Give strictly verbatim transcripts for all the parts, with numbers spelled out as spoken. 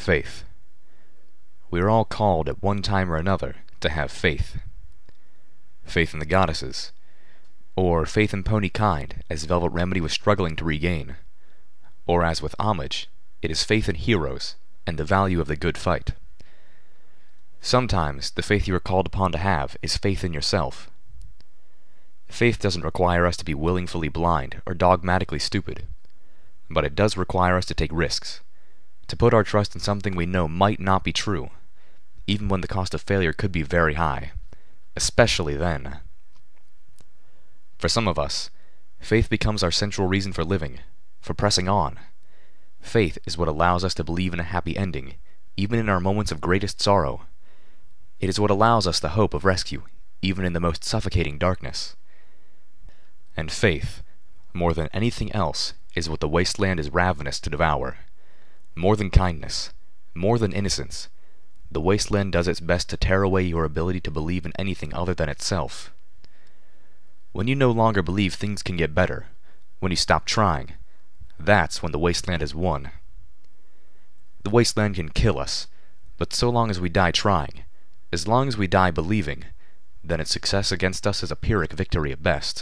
faith. We are all called at one time or another to have faith. Faith in the goddesses, or faith in pony kind, as Velvet Remedy was struggling to regain. Or as with Homage, it is faith in heroes and the value of the good fight. Sometimes the faith you are called upon to have is faith in yourself. Faith doesn't require us to be willingly blind or dogmatically stupid, but it does require us to take risks, to put our trust in something we know might not be true, even when the cost of failure could be very high, especially then. For some of us, faith becomes our central reason for living, for pressing on. Faith is what allows us to believe in a happy ending, even in our moments of greatest sorrow. It is what allows us the hope of rescue, even in the most suffocating darkness. And faith, more than anything else, is what the wasteland is ravenous to devour. More than kindness, more than innocence, the wasteland does its best to tear away your ability to believe in anything other than itself. When you no longer believe things can get better, when you stop trying, that's when the wasteland is won. The wasteland can kill us, but so long as we die trying, as long as we die believing, then its success against us is a Pyrrhic victory at best.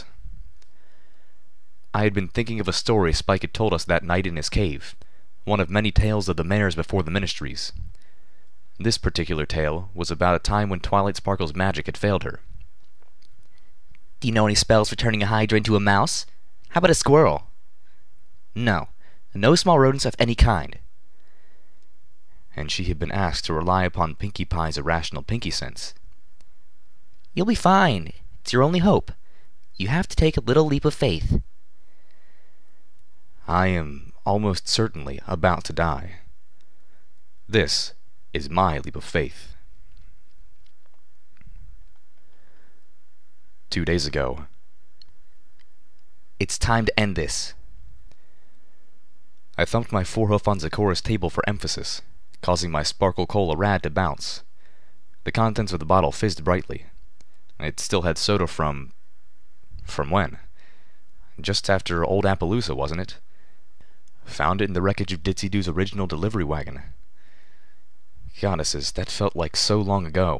I had been thinking of a story Spike had told us that night in his cave, one of many tales of the mares before the ministries. This particular tale was about a time when Twilight Sparkle's magic had failed her. Do you know any spells for turning a hydra into a mouse? How about a squirrel? No, no small rodents of any kind. And she had been asked to rely upon Pinkie Pie's irrational pinky sense. You'll be fine. It's your only hope. You have to take a little leap of faith. I am almost certainly about to die. This is my leap of faith. Two days ago. It's time to end this. I thumped my forehoof on Zecora's table for emphasis, causing my Sparkle Cola rad to bounce. The contents of the bottle fizzed brightly. It still had soda from... from when? Just after Old Appaloosa, wasn't it? Found it in the wreckage of Ditsy Doo's original delivery wagon. Goddesses, that felt like so long ago.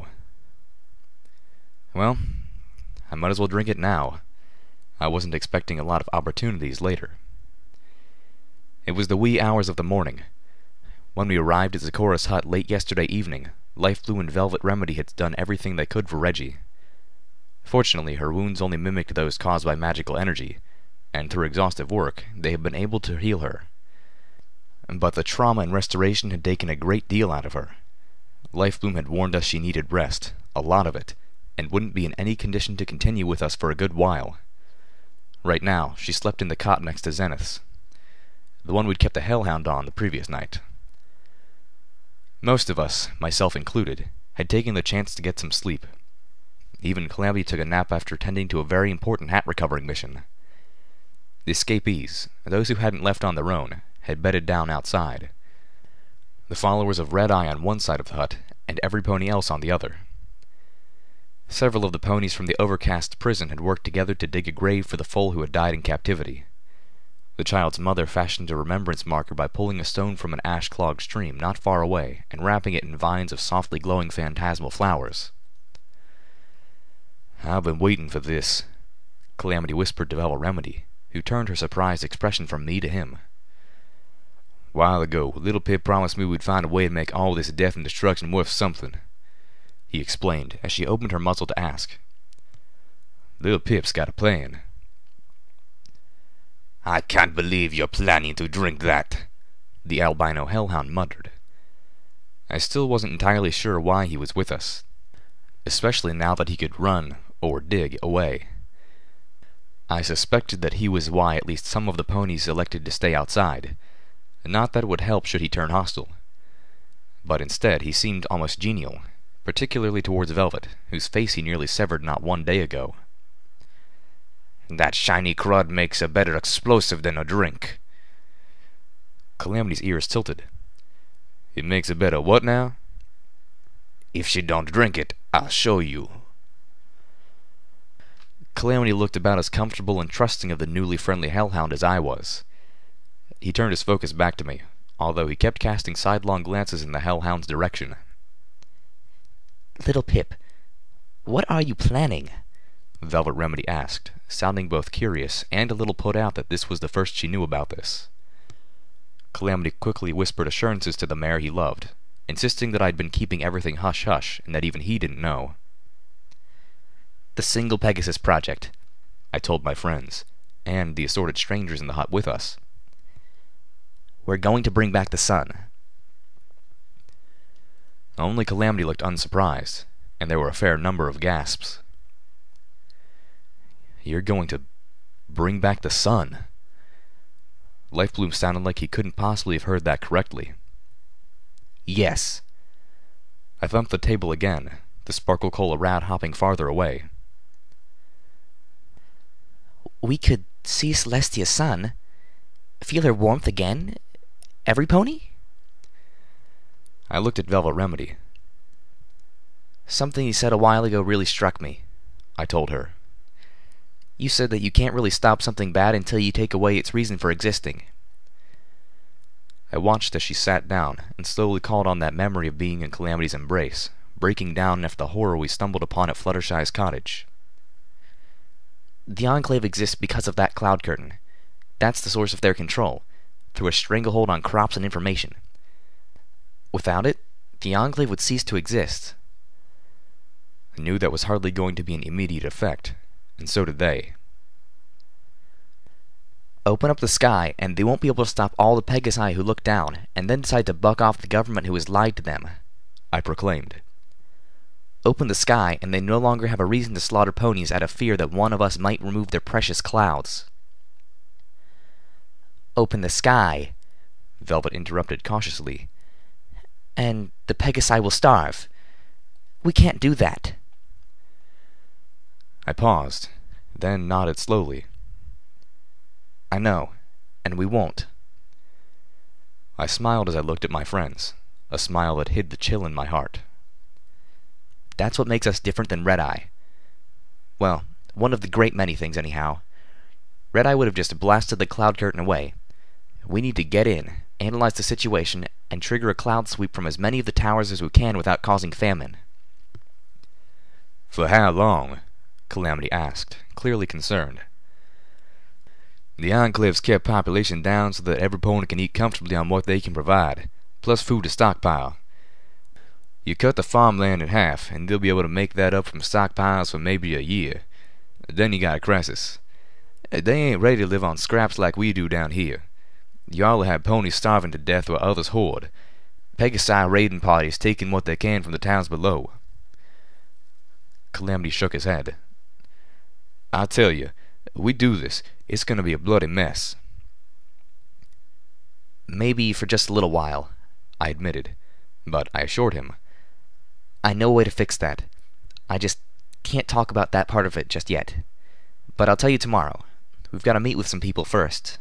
Well, I might as well drink it now. I wasn't expecting a lot of opportunities later. It was the wee hours of the morning. When we arrived at Zecora's hut late yesterday evening, Life Blue and Velvet Remedy had done everything they could for Reggie. Fortunately, her wounds only mimicked those caused by magical energy, and through exhaustive work, they had been able to heal her. But the trauma and restoration had taken a great deal out of her. Life Bloom had warned us she needed rest, a lot of it, and wouldn't be in any condition to continue with us for a good while. Right now, she slept in the cot next to Zenith's, the one we'd kept a hellhound on the previous night. Most of us, myself included, had taken the chance to get some sleep. Even Calamity took a nap after tending to a very important hat recovering mission. The escapees, those who hadn't left on their own, had bedded down outside. The followers of Red Eye on one side of the hut, and every pony else on the other. Several of the ponies from the overcast prison had worked together to dig a grave for the foal who had died in captivity. The child's mother fashioned a remembrance marker by pulling a stone from an ash-clogged stream not far away and wrapping it in vines of softly glowing phantasmal flowers. "I've been waiting for this," Calamity whispered to Velvet Remedy, who turned her surprised expression from me to him. "While ago, Little Pip promised me we'd find a way to make all this death and destruction worth something," he explained as she opened her muzzle to ask. "Little Pip's got a plan." "I can't believe you're planning to drink that," the albino hellhound muttered. I still wasn't entirely sure why he was with us, especially now that he could run, or dig, away. I suspected that he was why at least some of the ponies elected to stay outside, not that it would help should he turn hostile. But instead he seemed almost genial, particularly towards Velvet, whose face he nearly severed not one day ago. "That shiny crud makes a better explosive than a drink." Calamity's ears tilted. "It makes a better what now?" "If she don't drink it, I'll show you." Calamity looked about as comfortable and trusting of the newly friendly hellhound as I was. He turned his focus back to me, although he kept casting sidelong glances in the Hellhound's direction. Little Pip, what are you planning? Velvet Remedy asked, sounding both curious and a little put out that this was the first she knew about this. Calamity quickly whispered assurances to the mare he loved, insisting that I'd been keeping everything hush-hush and that even he didn't know. The Single Pegasus Project, I told my friends, and the assorted strangers in the hut with us. We're going to bring back the sun. Only Calamity looked unsurprised, and there were a fair number of gasps. You're going to bring back the sun? Lifebloom sounded like he couldn't possibly have heard that correctly. Yes. I thumped the table again, the sparkle cola rat hopping farther away. We could see Celestia's sun, feel her warmth again, every pony? I looked at Velvet Remedy. Something you said a while ago really struck me, I told her. You said that you can't really stop something bad until you take away its reason for existing. I watched as she sat down and slowly called on that memory of being in Calamity's embrace, breaking down after the horror we stumbled upon at Fluttershy's cottage. The Enclave exists because of that cloud curtain. That's the source of their control, through a stranglehold on crops and information. Without it, the Enclave would cease to exist. I knew that was hardly going to be an immediate effect, and so did they. Open up the sky, and they won't be able to stop all the Pegasi who look down, and then decide to buck off the government who has lied to them, I proclaimed. Open the sky, and they no longer have a reason to slaughter ponies out of fear that one of us might remove their precious clouds. Open the sky, Velvet interrupted cautiously, and the Pegasi will starve. We can't do that. I paused, then nodded slowly. I know, and we won't. I smiled as I looked at my friends, a smile that hid the chill in my heart. That's what makes us different than Red-Eye. Well, one of the great many things, anyhow. Red-Eye would have just blasted the cloud curtain away. We need to get in, analyze the situation, and trigger a cloud sweep from as many of the towers as we can without causing famine. For how long? Calamity asked, clearly concerned. The Enclave's kept population down so that every pony can eat comfortably on what they can provide, plus food to stockpile. You cut the farmland in half, and they'll be able to make that up from stockpiles for maybe a year. Then you got a crisis. They ain't ready to live on scraps like we do down here. Y'all have ponies starving to death while others hoard. Pegasi raiding parties taking what they can from the towns below. Calamity shook his head. I tell you, we do this, it's going to be a bloody mess. Maybe for just a little while, I admitted, but I assured him. I know a way to fix that. I just can't talk about that part of it just yet. But I'll tell you tomorrow. We've got to meet with some people first.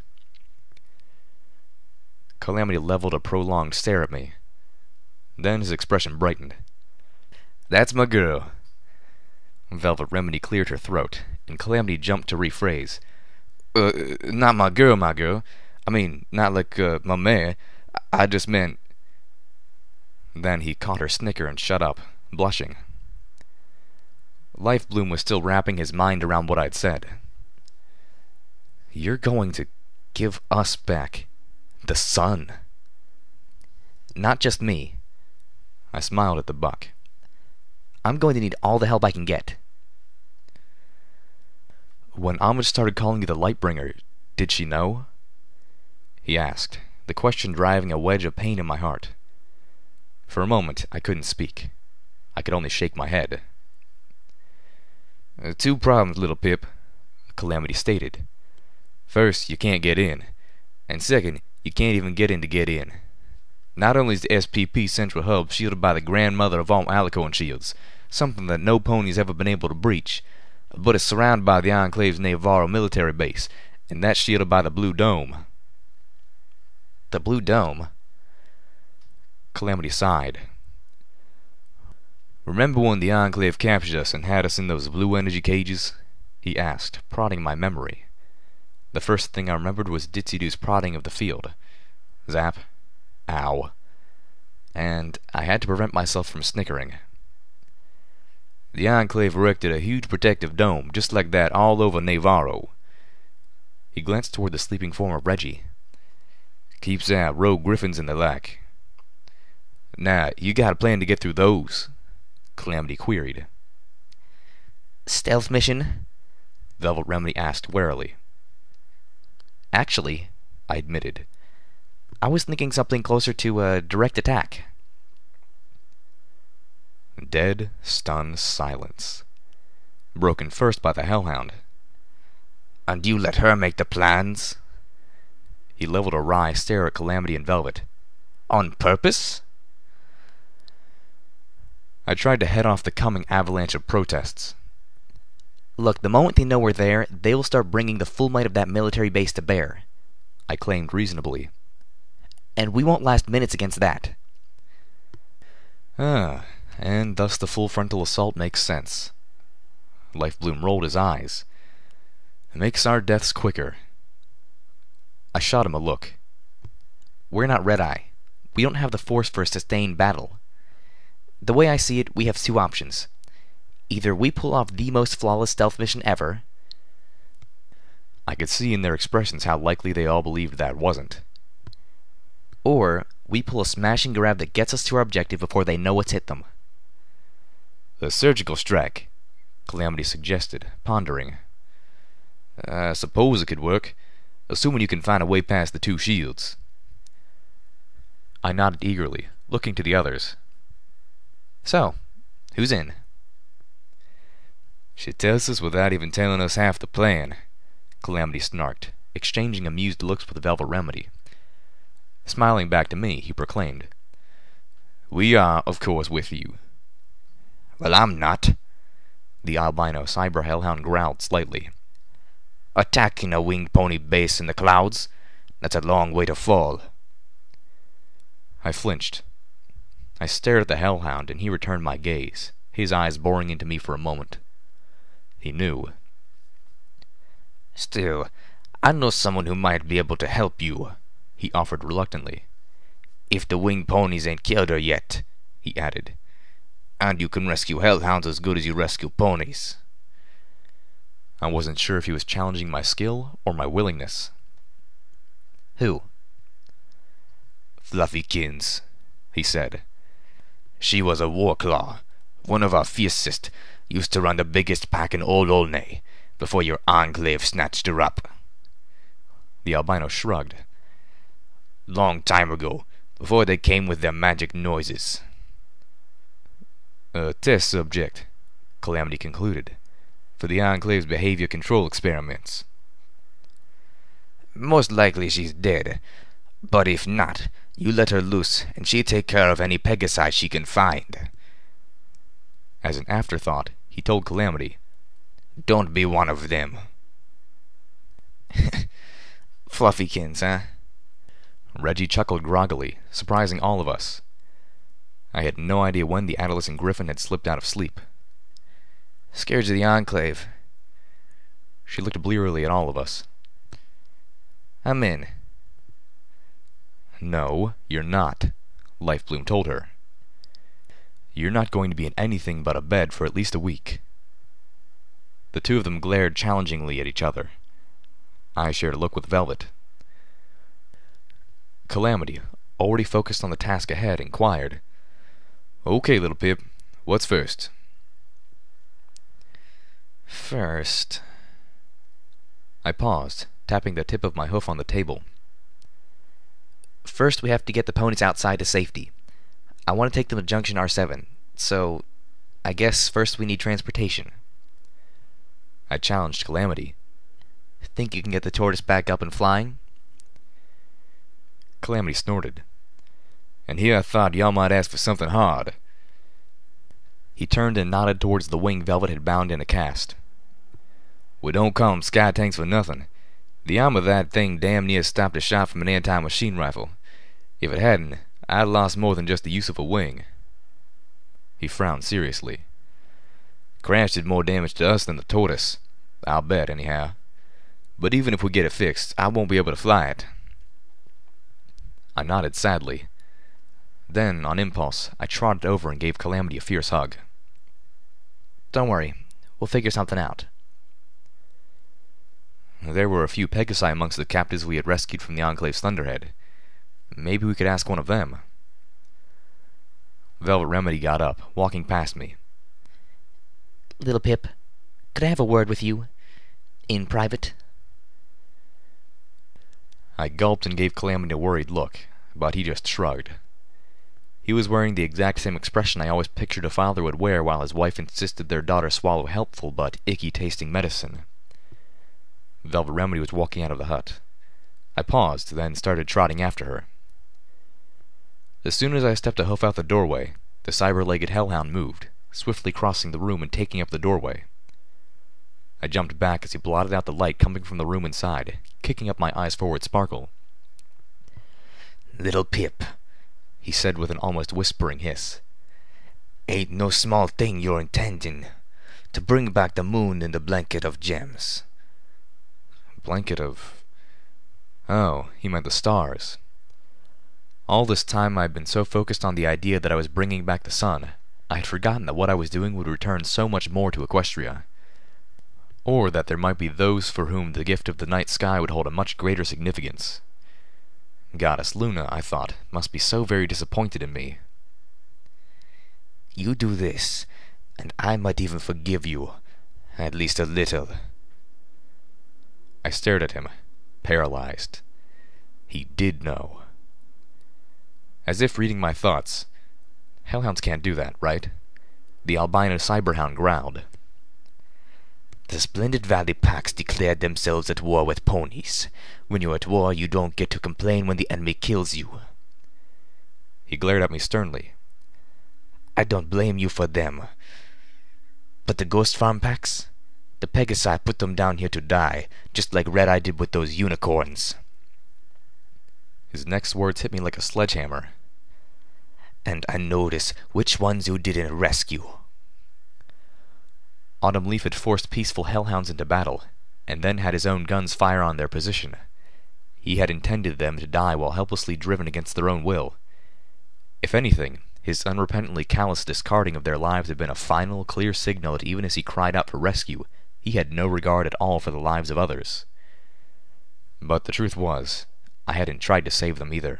Calamity leveled a prolonged stare at me. Then his expression brightened. That's my girl. Velvet Remedy cleared her throat, and Calamity jumped to rephrase. Uh, not my girl, my girl. I mean, not like, uh, my mare. I just meant... Then he caught her snicker and shut up, blushing. Lifebloom was still wrapping his mind around what I'd said. You're going to give us back the sun? Not just me. I smiled at the buck. I'm going to need all the help I can get. When Homage started calling you the Lightbringer, did she know? He asked, the question driving a wedge of pain in my heart. For a moment, I couldn't speak. I could only shake my head. Uh, two problems, little Pip, Calamity stated. First, you can't get in. And second, you can't even get in to get in. Not only is the S P P Central Hub shielded by the grandmother of all Alicorn shields, something that no pony's ever been able to breach, but it's surrounded by the Enclave's Navarro military base, and that's shielded by the Blue Dome. The Blue Dome? Calamity sighed. Remember when the Enclave captured us and had us in those blue energy cages? He asked, prodding my memory. The first thing I remembered was Ditzy-Doo's prodding of the field. Zap, Ow. And I had to prevent myself from snickering. The Enclave erected a huge protective dome just like that all over Navarro. He glanced toward the sleeping form of Reggie. Keeps out rogue griffins and the like. Now, you got a plan to get through those? Calamity queried. Stealth mission? Velvet Remedy asked warily. Actually, I admitted, I was thinking something closer to a direct attack. Dead, stunned silence, broken first by the Hellhound. And you let her make the plans? He leveled a wry stare at Calamity and Velvet. On purpose? I tried to head off the coming avalanche of protests. Look, the moment they know we're there, they will start bringing the full might of that military base to bear, I claimed reasonably. And we won't last minutes against that. Ah, and thus the full frontal assault makes sense. Lifebloom rolled his eyes. It makes our deaths quicker. I shot him a look. We're not Red-Eye. We don't have the force for a sustained battle. The way I see it, we have two options. Either we pull off the most flawless stealth mission ever. I could see in their expressions how likely they all believed that wasn't. Or we pull a smashing grab that gets us to our objective before they know what's hit them. The surgical strike, Calamity suggested, pondering. I suppose it could work, assuming you can find a way past the two shields. I nodded eagerly, looking to the others. So, who's in? She tells us without even telling us half the plan, Calamity snarked, exchanging amused looks with Velvet Remedy. Smiling back to me, he proclaimed, We are, of course, with you. Well, I'm not. The albino cyber hellhound growled slightly. Attacking a winged pony base in the clouds? That's a long way to fall. I flinched. I stared at the hellhound, and he returned my gaze, his eyes boring into me for a moment. He knew. Still, I know someone who might be able to help you, he offered reluctantly. If the winged ponies ain't killed her yet, he added. And you can rescue hellhounds as good as you rescue ponies. I wasn't sure if he was challenging my skill or my willingness. Who? Fluffykins, he said. She was a warclaw, one of our fiercest, used to run the biggest pack in Old Olney, before your Enclave snatched her up. The albino shrugged. Long time ago, before they came with their magic noises. A test subject, Calamity concluded, for the Enclave's behavior control experiments. Most likely she's dead, but if not, you let her loose, and she'll take care of any Pegasi she can find. As an afterthought, he told Calamity, Don't be one of them. Fluffykins, huh? Reggie chuckled groggily, surprising all of us. I had no idea when the adolescent Griffin had slipped out of sleep. Scared of the Enclave. She looked blearily at all of us. I'm in. No, you're not, Lifebloom told her. You're not going to be in anything but a bed for at least a week. The two of them glared challengingly at each other. I shared a look with Velvet. Calamity, already focused on the task ahead, inquired, Okay, little Pip, what's first? First... I paused, tapping the tip of my hoof on the table. First, we have to get the ponies outside to safety. I want to take them to Junction R seven, so I guess first we need transportation. I challenged Calamity. Think you can get the tortoise back up and flying? Calamity snorted. And here I thought y'all might ask for something hard. He turned and nodded towards the wing Velvet had bound in a cast. We don't call 'em sky tanks for nothing. The arm of that thing damn near stopped a shot from an anti-machine rifle. If it hadn't, I'd lost more than just the use of a wing. He frowned seriously. Crash did more damage to us than the tortoise. I'll bet, anyhow. But even if we get it fixed, I won't be able to fly it. I nodded sadly. Then, on impulse, I trotted over and gave Calamity a fierce hug. Don't worry. We'll figure something out. There were a few Pegasi amongst the captives we had rescued from the Enclave's thunderhead. Maybe we could ask one of them. Velvet Remedy got up, walking past me. Little Pip, could I have a word with you? In private? I gulped and gave Calamity a worried look, but he just shrugged. He was wearing the exact same expression I always pictured a father would wear while his wife insisted their daughter swallow helpful but icky-tasting medicine. Velvet Remedy was walking out of the hut. I paused, then started trotting after her. As soon as I stepped a hoof out the doorway, the cyber-legged hellhound moved, swiftly crossing the room and taking up the doorway. I jumped back as he blotted out the light coming from the room inside, kicking up my eyes forward sparkle. Little Pip, he said with an almost whispering hiss. Ain't no small thing you're intending, to bring back the moon in the blanket of gems. Blanket of... Oh, he meant the stars. All this time I had been so focused on the idea that I was bringing back the sun, I had forgotten that what I was doing would return so much more to Equestria. Or that there might be those for whom the gift of the night sky would hold a much greater significance. Goddess Luna, I thought, must be so very disappointed in me. You do this, and I might even forgive you, at least a little. I stared at him, paralyzed. He did know. As if reading my thoughts. Hellhounds can't do that, right? The albino cyberhound growled. The Splendid Valley packs declared themselves at war with ponies. When you're at war, you don't get to complain when the enemy kills you. He glared at me sternly. I don't blame you for them. But the Ghost Farm packs? The Pegasi put them down here to die, just like Red Eye did with those unicorns. His next words hit me like a sledgehammer. And I notice which ones you didn't rescue. Autumn Leaf had forced peaceful hellhounds into battle, and then had his own guns fire on their position. He had intended them to die while helplessly driven against their own will. If anything, his unrepentantly callous discarding of their lives had been a final, clear signal that even as he cried out for rescue, he had no regard at all for the lives of others. But the truth was, I hadn't tried to save them either.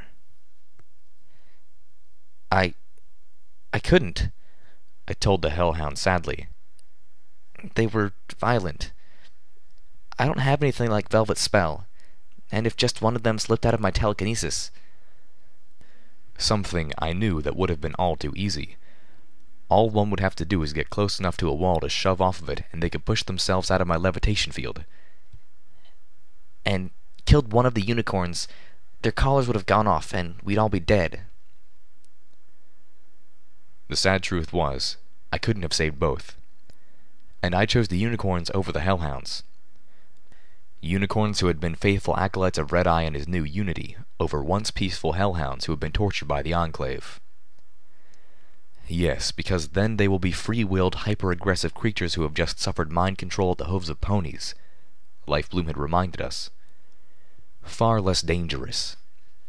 I... I couldn't, I told the hellhound sadly. They were violent. I don't have anything like Velvet's spell, and if just one of them slipped out of my telekinesis... Something I knew that would have been all too easy. All one would have to do is get close enough to a wall to shove off of it, and they could push themselves out of my levitation field. And killed one of the unicorns, their collars would have gone off, and we'd all be dead. The sad truth was, I couldn't have saved both. And I chose the unicorns over the hellhounds. Unicorns who had been faithful acolytes of Red Eye and his new unity, over once peaceful hellhounds who had been tortured by the Enclave. Yes, because then they will be free-willed, hyper-aggressive creatures who have just suffered mind control at the hooves of ponies. Life Bloom had reminded us. Far less dangerous.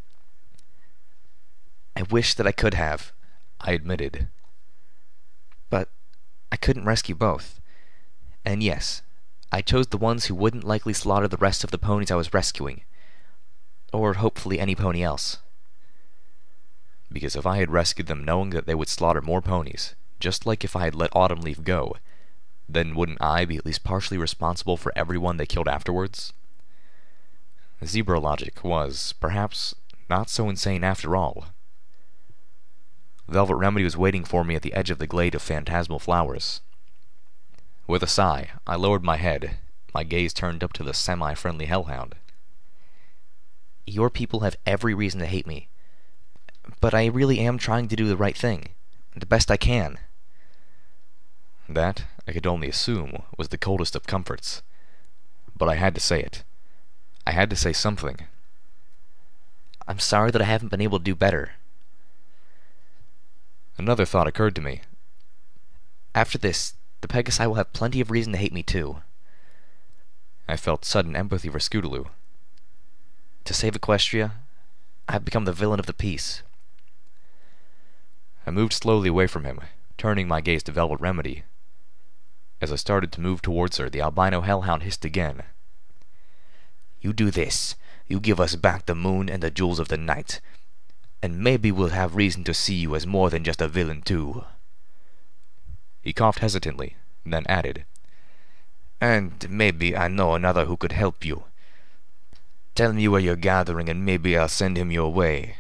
I wish that I could have, I admitted. But I couldn't rescue both. And yes, I chose the ones who wouldn't likely slaughter the rest of the ponies I was rescuing. Or hopefully any pony else. Because if I had rescued them knowing that they would slaughter more ponies, just like if I had let Autumn Leaf go, then wouldn't I be at least partially responsible for everyone they killed afterwards? Zebra logic was, perhaps, not so insane after all. Velvet Remedy was waiting for me at the edge of the glade of phantasmal flowers. With a sigh, I lowered my head, my gaze turned up to the semi-friendly hellhound. Your people have every reason to hate me. But I really am trying to do the right thing, the best I can. That, I could only assume, was the coldest of comforts. But I had to say it. I had to say something. I'm sorry that I haven't been able to do better. Another thought occurred to me. After this, the Pegasi will have plenty of reason to hate me too. I felt sudden empathy for Scootaloo. To save Equestria, I've become the villain of the piece. I moved slowly away from him, turning my gaze to Velvet Remedy. As I started to move towards her, the albino hellhound hissed again. You do this. You give us back the moon and the jewels of the night, and maybe we'll have reason to see you as more than just a villain, too. He coughed hesitantly, then added, And maybe I know another who could help you. Tell me where you're gathering, and maybe I'll send him your way.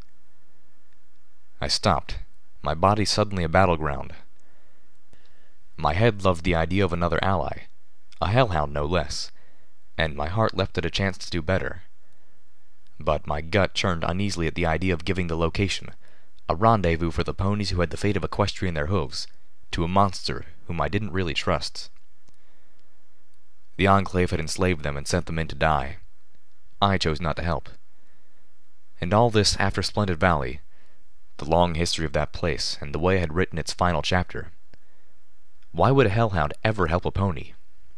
I stopped, my body suddenly a battleground. My head loved the idea of another ally, a hellhound no less, and my heart leapt at a chance to do better. But my gut churned uneasily at the idea of giving the location, a rendezvous for the ponies who had the fate of Equestria in their hooves, to a monster whom I didn't really trust. The Enclave had enslaved them and sent them in to die. I chose not to help. And all this after Splendid Valley, the long history of that place, and the way I had written its final chapter. Why would a hellhound ever help a pony?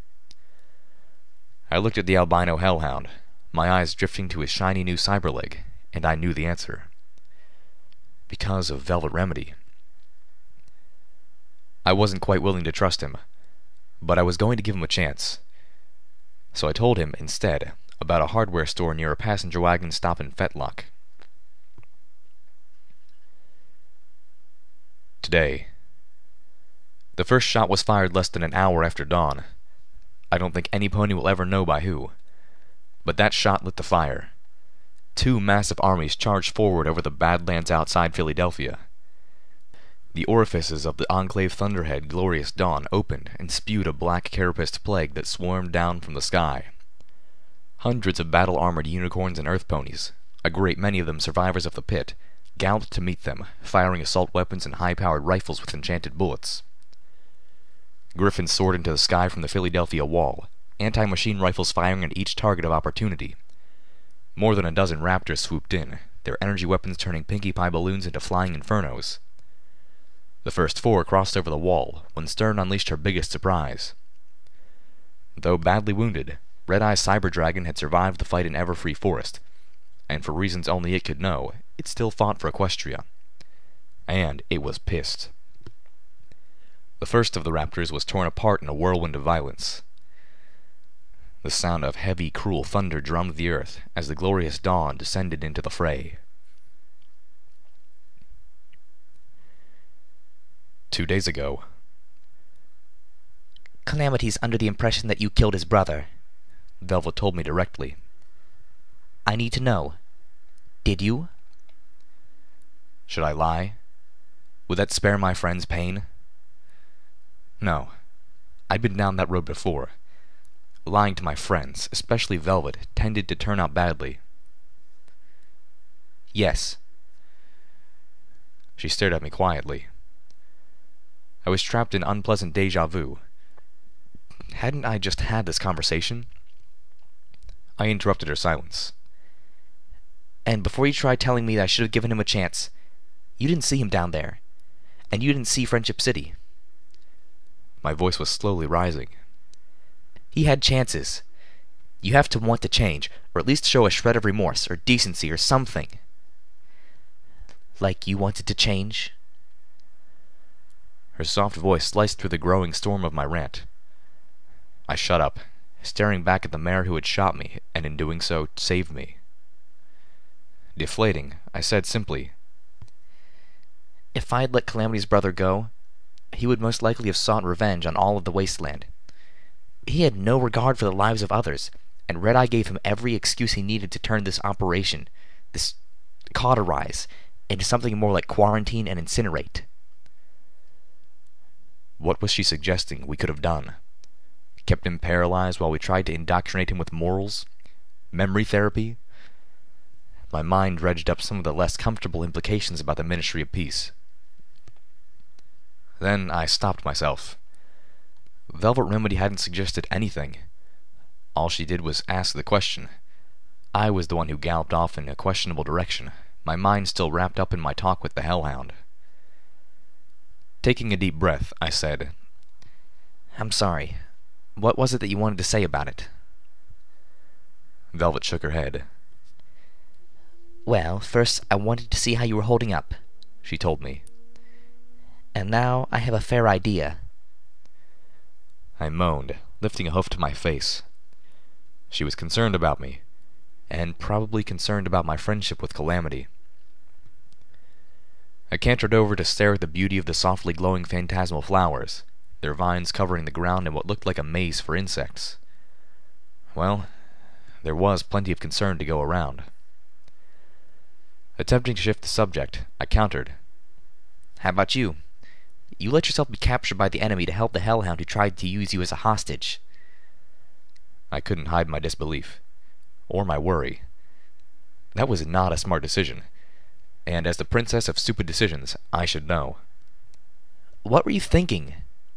I looked at the albino hellhound, my eyes drifting to his shiny new cyberleg, and I knew the answer. Because of Velvet Remedy. I wasn't quite willing to trust him, but I was going to give him a chance. So I told him, instead, about a hardware store near a passenger wagon stop in Fetlock. Today. The first shot was fired less than an hour after dawn. I don't think any pony will ever know by who. But that shot lit the fire. Two massive armies charged forward over the badlands outside Philadelphia. The orifices of the Enclave Thunderhead Glorious Dawn opened and spewed a black carapaced plague that swarmed down from the sky. Hundreds of battle-armored unicorns and earth ponies, a great many of them survivors of the pit, galloped to meet them, firing assault weapons and high-powered rifles with enchanted bullets. Griffins soared into the sky from the Philadelphia wall, anti-machine rifles firing at each target of opportunity. More than a dozen raptors swooped in, their energy weapons turning Pinkie Pie balloons into flying infernos. The first four crossed over the wall, when Stern unleashed her biggest surprise. Though badly wounded, Red-Eye's Cyber Dragon had survived the fight in Everfree Forest, and for reasons only it could know, it still fought for Equestria. And it was pissed. The first of the raptors was torn apart in a whirlwind of violence. The sound of heavy, cruel thunder drummed the earth as the Glorious Dawn descended into the fray. Two days ago. Calamity's under the impression that you killed his brother, Velvet told me directly. I need to know. Did you? Should I lie? Would that spare my friends pain? No. I'd been down that road before. Lying to my friends, especially Velvet, tended to turn out badly. Yes. She stared at me quietly. I was trapped in unpleasant déjà vu. Hadn't I just had this conversation? I interrupted her silence. And before you tried telling me that I should have given him a chance, you didn't see him down there. And you didn't see Friendship City. My voice was slowly rising. He had chances. You have to want to change, or at least show a shred of remorse, or decency, or something. Like you wanted to change? Her soft voice sliced through the growing storm of my rant. I shut up, staring back at the mare who had shot me, and in doing so, saved me. Deflating, I said simply, If I had let Calamity's brother go, he would most likely have sought revenge on all of the wasteland. He had no regard for the lives of others, and Red-Eye gave him every excuse he needed to turn this operation, this cauterize, into something more like quarantine and incinerate. What was she suggesting we could have done? Kept him paralyzed while we tried to indoctrinate him with morals? Memory therapy? My mind dredged up some of the less comfortable implications about the Ministry of Peace. Then I stopped myself. Velvet Remedy hadn't suggested anything. All she did was ask the question. I was the one who galloped off in a questionable direction, my mind still wrapped up in my talk with the hellhound. Taking a deep breath, I said, I'm sorry. What was it that you wanted to say about it? Velvet shook her head. Well, first I wanted to see how you were holding up, she told me. And now I have a fair idea. I moaned, lifting a hoof to my face. She was concerned about me, and probably concerned about my friendship with Calamity. I cantered over to stare at the beauty of the softly glowing phantasmal flowers, their vines covering the ground in what looked like a maze for insects. Well, there was plenty of concern to go around. Attempting to shift the subject, I countered. How about you? You let yourself be captured by the enemy to help the Hellhound who tried to use you as a hostage. I couldn't hide my disbelief, or my worry. That was not a smart decision, and as the princess of stupid decisions, I should know. What were you thinking?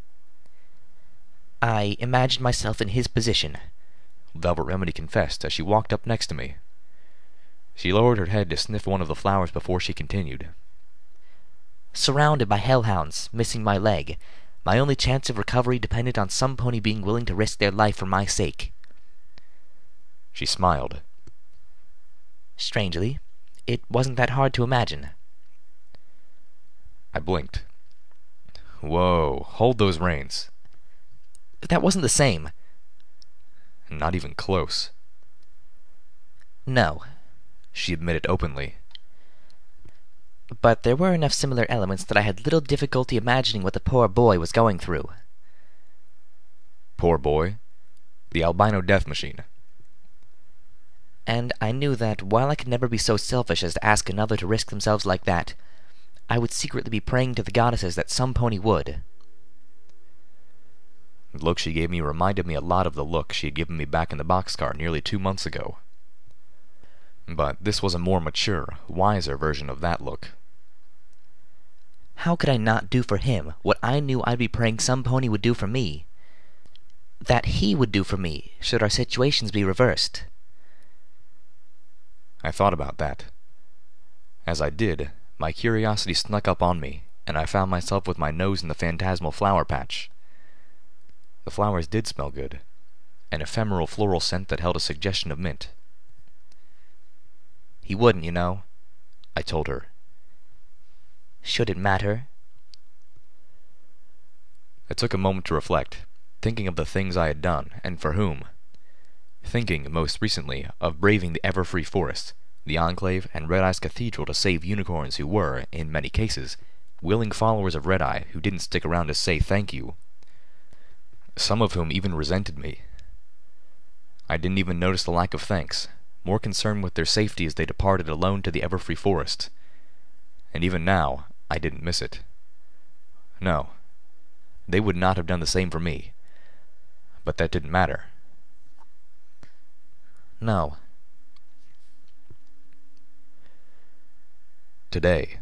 I imagined myself in his position, Velvet Remedy confessed as she walked up next to me. She lowered her head to sniff one of the flowers before she continued. Surrounded by hellhounds, missing my leg, my only chance of recovery depended on some pony being willing to risk their life for my sake. She smiled. Strangely, it wasn't that hard to imagine. I blinked. Whoa, hold those reins. That wasn't the same. Not even close. No, she admitted openly. But there were enough similar elements that I had little difficulty imagining what the poor boy was going through. Poor boy? The albino death machine. And I knew that while I could never be so selfish as to ask another to risk themselves like that, I would secretly be praying to the goddesses that some pony would. The look she gave me reminded me a lot of the look she had given me back in the boxcar nearly two months ago. But this was a more mature, wiser version of that look. How could I not do for him what I knew I'd be praying some pony would do for me? That he would do for me, should our situations be reversed. I thought about that. As I did, my curiosity snuck up on me, and I found myself with my nose in the phantasmal flower patch. The flowers did smell good, an ephemeral floral scent that held a suggestion of mint. He wouldn't, you know, I told her. Should it matter? I took a moment to reflect, thinking of the things I had done, and for whom. Thinking, most recently, of braving the Everfree Forest, the Enclave, and Red Eye's Cathedral to save unicorns who were, in many cases, willing followers of Red Eye who didn't stick around to say thank you. Some of whom even resented me. I didn't even notice the lack of thanks, more concerned with their safety as they departed alone to the Everfree Forest. And even now, I didn't miss it. No, they would not have done the same for me. But that didn't matter. No. Today.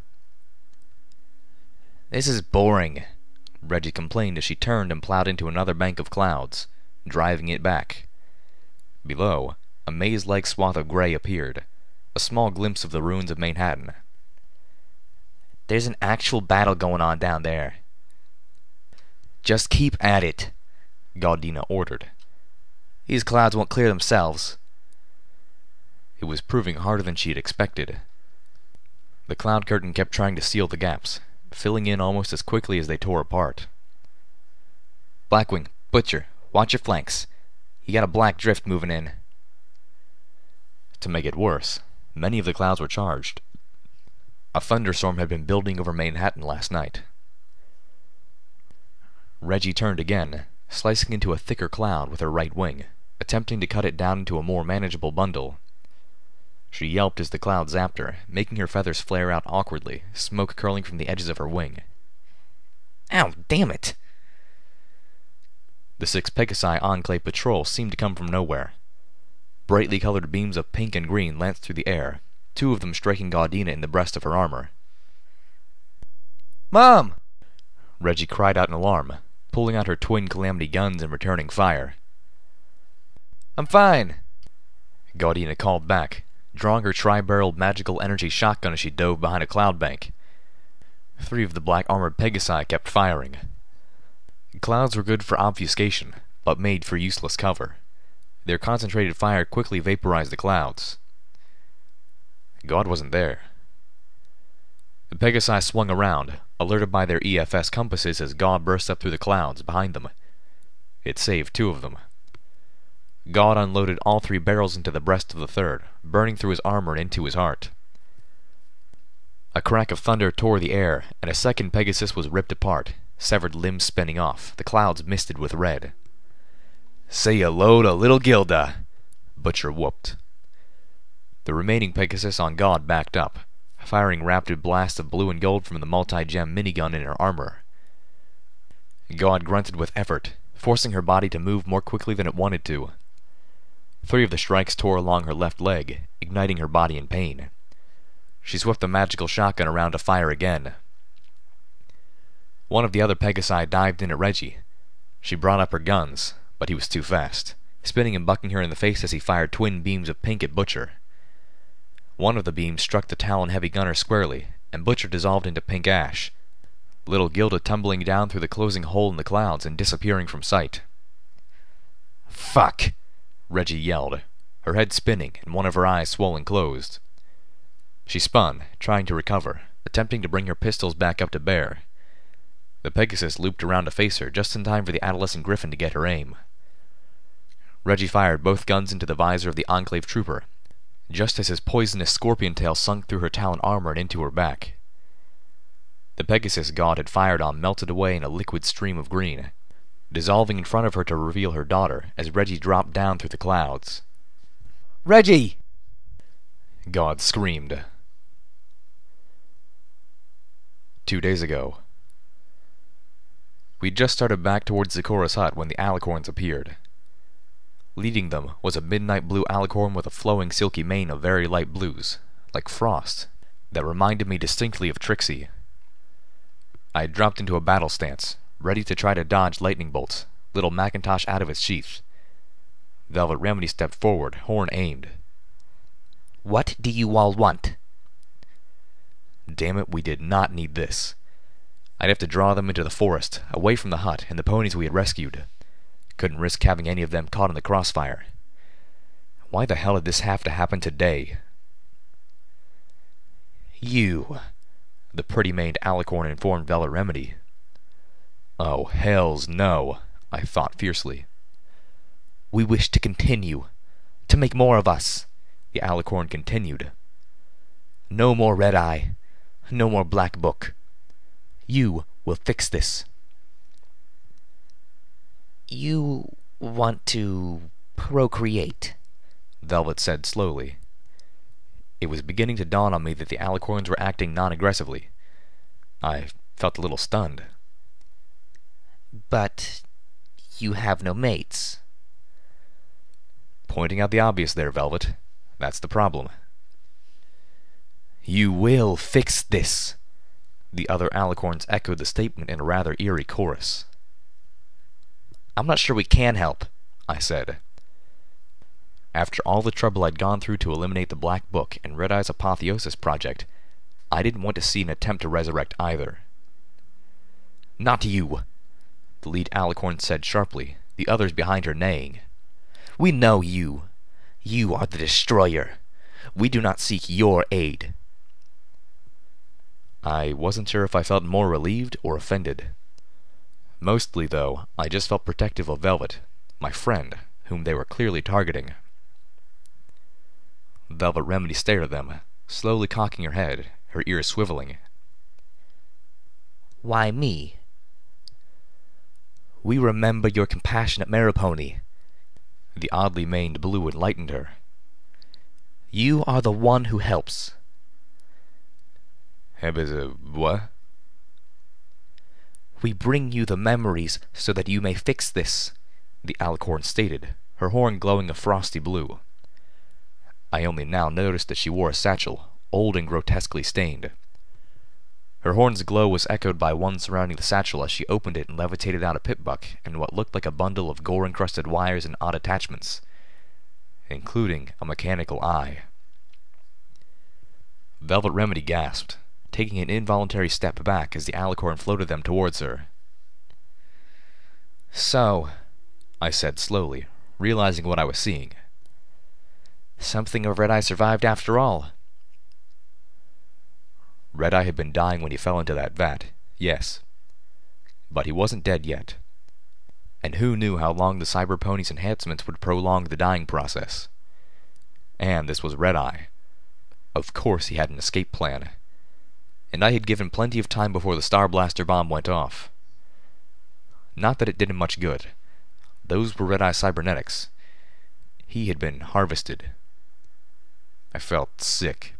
This is boring, Reggie complained as she turned and plowed into another bank of clouds, driving it back. Below, a maze-like swath of gray appeared, a small glimpse of the ruins of Manhattan. There's an actual battle going on down there. Just keep at it, Gaudina ordered. These clouds won't clear themselves. It was proving harder than she had expected. The cloud curtain kept trying to seal the gaps, filling in almost as quickly as they tore apart. Blackwing, Butcher, watch your flanks. You got a black drift moving in. To make it worse, many of the clouds were charged. A thunderstorm had been building over Manhattan last night. Reggie turned again, slicing into a thicker cloud with her right wing, attempting to cut it down into a more manageable bundle. She yelped as the cloud zapped her, making her feathers flare out awkwardly, smoke curling from the edges of her wing. Ow, damn it! The six Pegasi Enclave patrol seemed to come from nowhere. Brightly colored beams of pink and green lanced through the air, two of them striking Gaudina in the breast of her armor. Mom! Reggie cried out in alarm, pulling out her twin Calamity guns and returning fire. I'm fine, Gaudina called back, drawing her tri-barreled magical energy shotgun as she dove behind a cloud bank. Three of the black-armored Pegasi kept firing. Clouds were good for obfuscation, but made for useless cover. Their concentrated fire quickly vaporized the clouds. God wasn't there. The Pegasi swung around, alerted by their E F S compasses as God burst up through the clouds behind them. It saved two of them. God unloaded all three barrels into the breast of the third, burning through his armor and into his heart. A crack of thunder tore the air, and a second Pegasus was ripped apart, severed limbs spinning off, the clouds misted with red. "Say hello to little Gilda," Butcher whooped. The remaining Pegasus on God backed up, firing rapid blasts of blue and gold from the multi-gem minigun in her armor. God grunted with effort, forcing her body to move more quickly than it wanted to. Three of the strikes tore along her left leg, igniting her body in pain. She swept the magical shotgun around to fire again. One of the other Pegasi dived in at Reggie. She brought up her guns, but he was too fast, spinning and bucking her in the face as he fired twin beams of pink at Butcher. One of the beams struck the Talon heavy gunner squarely, and Butcher dissolved into pink ash, little Gilda tumbling down through the closing hole in the clouds and disappearing from sight. "Fuck!" Reggie yelled, her head spinning and one of her eyes swollen closed. She spun, trying to recover, attempting to bring her pistols back up to bear. The Pegasus looped around to face her just in time for the adolescent Griffin to get her aim. Reggie fired both guns into the visor of the Enclave trooper, just as his poisonous scorpion tail sunk through her Talon armor and into her back. The Pegasus God had fired on melted away in a liquid stream of green, dissolving in front of her to reveal her daughter as Reggie dropped down through the clouds. "Reggie!" God screamed. Two days ago. We'd just started back towards Zikora's hut when the alicorns appeared. Leading them was a midnight blue alicorn with a flowing silky mane of very light blues, like frost, that reminded me distinctly of Trixie. I had dropped into a battle stance, ready to try to dodge lightning bolts, little Macintosh out of its sheath. Velvet Remedy stepped forward, horn aimed. "What do you all want?" Damn it, we did not need this. I'd have to draw them into the forest, away from the hut and the ponies we had rescued. Couldn't risk having any of them caught in the crossfire. Why the hell did this have to happen today? "You," the pretty-maned alicorn informed Velvet Remedy. Oh, hells no, I thought fiercely. "We wish to continue, to make more of us," the alicorn continued. "No more Red-Eye, no more Black Book. You will fix this." "You want to procreate," Velvet said slowly. It was beginning to dawn on me that the alicorns were acting non-aggressively. I felt a little stunned. "But you have no mates." Pointing out the obvious there, Velvet. That's the problem. "You will fix this," the other alicorns echoed the statement in a rather eerie chorus. "I'm not sure we can help," I said. After all the trouble I'd gone through to eliminate the Black Book and Red Eye's Apotheosis project, I didn't want to see an attempt to resurrect either. "Not you," the lead alicorn said sharply, the others behind her neighing. "We know you. You are the destroyer. We do not seek your aid." I wasn't sure if I felt more relieved or offended. Mostly, though, I just felt protective of Velvet, my friend, whom they were clearly targeting. Velvet Remedy stared at them, slowly cocking her head, her ears swiveling. "Why me?" "We remember your compassionate Maripony." The oddly maned blue enlightened her. "You are the one who helps." Heb is a what? "We bring you the memories so that you may fix this," the alicorn stated, her horn glowing a frosty blue. I only now noticed that she wore a satchel, old and grotesquely stained. Her horn's glow was echoed by one surrounding the satchel as she opened it and levitated out a pipbuck and what looked like a bundle of gore-encrusted wires and odd attachments, including a mechanical eye. Velvet Remedy gasped, taking an involuntary step back as the alicorn floated them towards her. "So," I said slowly, realizing what I was seeing. "Something of Red-Eye survived after all." Red-Eye had been dying when he fell into that vat, yes. But he wasn't dead yet. And who knew how long the Cyber Pony's enhancements would prolong the dying process? And this was Red-Eye. Of course he had an escape plan. And I had given plenty of time before the Star Blaster bomb went off. Not that it did him much good. Those were Red-Eye cybernetics. He had been harvested. I felt sick.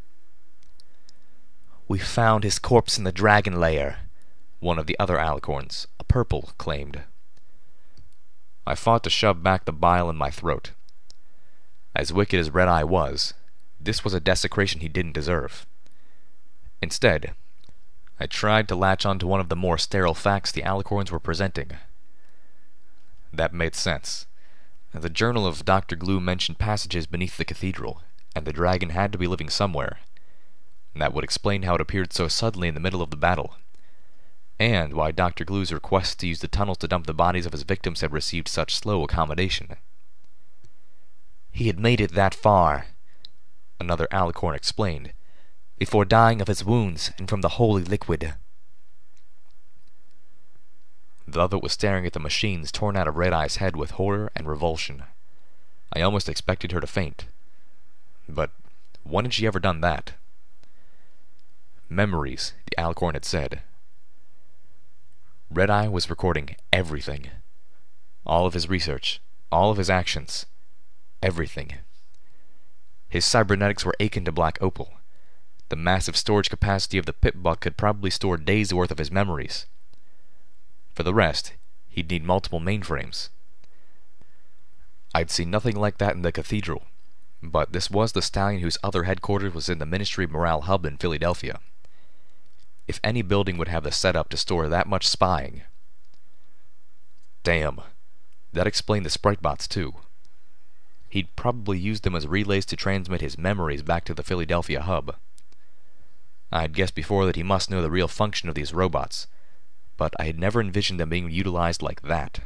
"We found his corpse in the dragon lair," one of the other alicorns, a purple, claimed. I fought to shove back the bile in my throat. As wicked as Red-Eye was, this was a desecration he didn't deserve. Instead, I tried to latch on to one of the more sterile facts the alicorns were presenting. That made sense. The journal of Doctor Glue mentioned passages beneath the cathedral, and the dragon had to be living somewhere. That would explain how it appeared so suddenly in the middle of the battle, and why Doctor Glue's request to use the tunnels to dump the bodies of his victims had received such slow accommodation. "He had made it that far," another alicorn explained, "before dying of his wounds and from the holy liquid." Velvet was staring at the machines torn out of Red-Eye's head with horror and revulsion. I almost expected her to faint. But when had she ever done that? Memories, the alicorn had said. Red-Eye was recording everything. All of his research, all of his actions, everything. His cybernetics were akin to Black Opal. The massive storage capacity of the Pip-Buck could probably store days' worth of his memories. For the rest, he'd need multiple mainframes. I'd seen nothing like that in the cathedral, but this was the stallion whose other headquarters was in the Ministry of Morale hub in Philadelphia. If any building would have the setup to store that much spying. Damn. That explained the sprite bots too. He'd probably used them as relays to transmit his memories back to the Philadelphia hub. I'd guessed before that he must know the real function of these robots, but I had never envisioned them being utilized like that.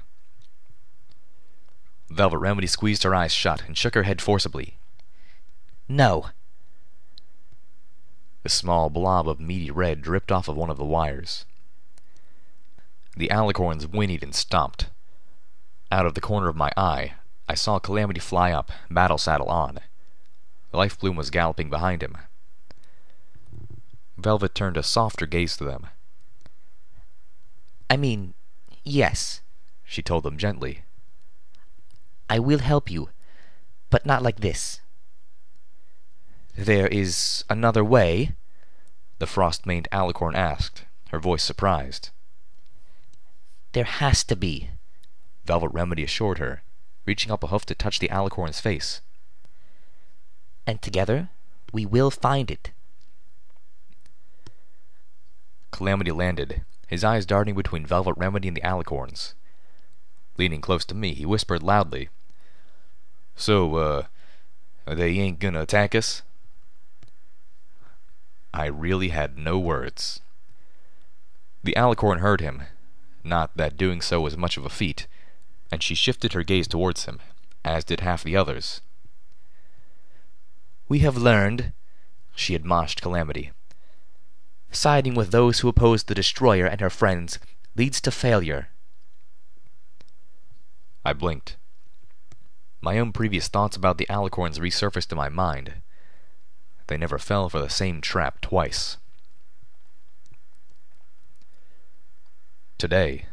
Velvet Remedy squeezed her eyes shut and shook her head forcibly. "No." A small blob of meaty red dripped off of one of the wires. The alicorns whinnied and stomped. Out of the corner of my eye, I saw Calamity fly up, battle saddle on. Life Bloom was galloping behind him. Velvet turned a softer gaze to them. "I mean, yes," she told them gently. "I will help you, but not like this." "There is another way?" the frost-maned alicorn asked, her voice surprised. "There has to be," Velvet Remedy assured her, reaching up a hoof to touch the alicorn's face. "And together, we will find it." Calamity landed, his eyes darting between Velvet Remedy and the alicorns. Leaning close to me, he whispered loudly, "So, uh, they ain't gonna attack us?" I really had no words. The alicorn heard him, not that doing so was much of a feat, and she shifted her gaze towards him, as did half the others. "We have learned," she admonished Calamity. "Siding with those who oppose the Destroyer and her friends leads to failure." I blinked. My own previous thoughts about the alicorns resurfaced in my mind. They never fell for the same trap twice. Today.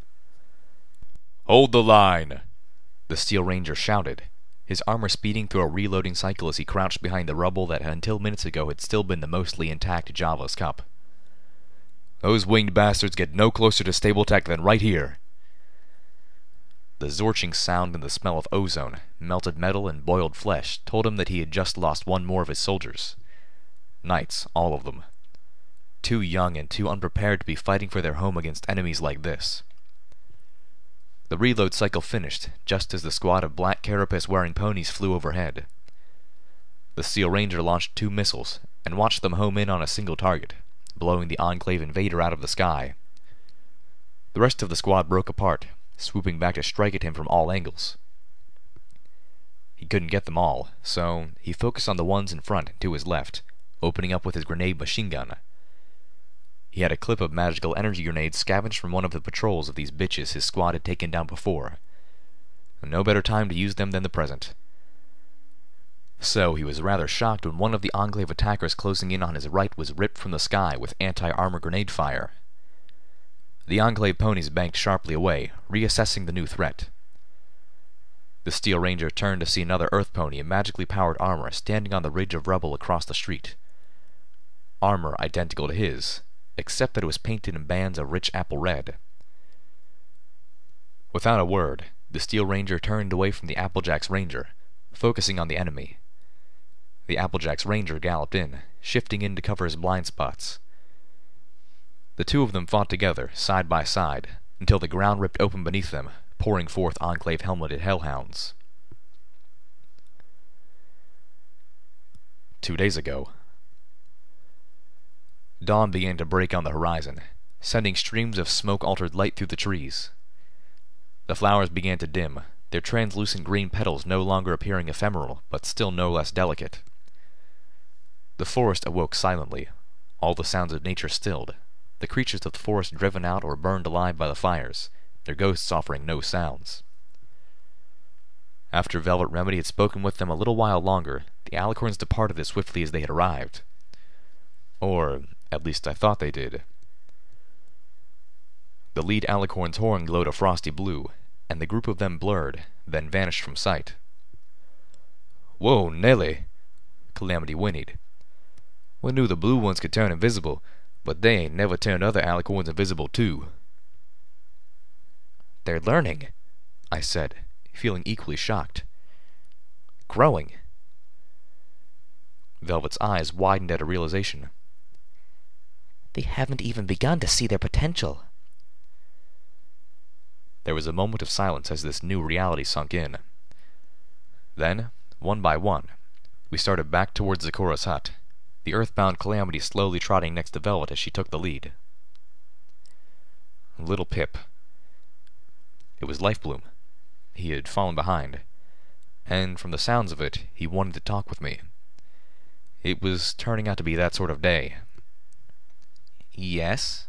"Hold the line!" the Steel Ranger shouted, his armor speeding through a reloading cycle as he crouched behind the rubble that until minutes ago had still been the mostly intact Java's Cup. "Those winged bastards get no closer to stable tech than right here." The zorching sound and the smell of ozone, melted metal, and boiled flesh told him that he had just lost one more of his soldiers. Knights, all of them. Too young and too unprepared to be fighting for their home against enemies like this. The reload cycle finished, just as the squad of black carapace-wearing ponies flew overhead. The Steel Ranger launched two missiles, and watched them home in on a single target, blowing the Enclave invader out of the sky. The rest of the squad broke apart, swooping back to strike at him from all angles. He couldn't get them all, so he focused on the ones in front and to his left, opening up with his grenade machine gun. He had a clip of magical energy grenades scavenged from one of the patrols of these bitches his squad had taken down before. No better time to use them than the present. So he was rather shocked when one of the Enclave attackers closing in on his right was ripped from the sky with anti-armor grenade fire. The Enclave ponies banked sharply away, reassessing the new threat. The Steel Ranger turned to see another Earth pony in magically powered armor standing on the ridge of rubble across the street. Armor identical to his, except that it was painted in bands of rich apple red. Without a word, the Steel Ranger turned away from the Applejack's Ranger, focusing on the enemy. The Applejack's Ranger galloped in, shifting in to cover his blind spots. The two of them fought together, side by side, until the ground ripped open beneath them, pouring forth Enclave helmeted hellhounds. Two days ago. Dawn began to break on the horizon, sending streams of smoke-altered light through the trees. The flowers began to dim, their translucent green petals no longer appearing ephemeral, but still no less delicate. The forest awoke silently, all the sounds of nature stilled, the creatures of the forest driven out or burned alive by the fires, their ghosts offering no sounds. After Velvet Remedy had spoken with them a little while longer, the alicorns departed as swiftly as they had arrived. Or, at least I thought they did. The lead alicorn's horn glowed a frosty blue, and the group of them blurred, then vanished from sight. "Whoa, Nelly!" Calamity whinnied. "We knew the blue ones could turn invisible, but they ain't never turned other alicorns invisible too." "They're learning," I said, feeling equally shocked. "Growing." Velvet's eyes widened at a realization. "They haven't even begun to see their potential." There was a moment of silence as this new reality sunk in. Then, one by one, we started back towards Zecora's hut, the earthbound Calamity slowly trotting next to Velvet as she took the lead. Little Pip. It was Lifebloom. He had fallen behind, and from the sounds of it, he wanted to talk with me. It was turning out to be that sort of day. "Yes?"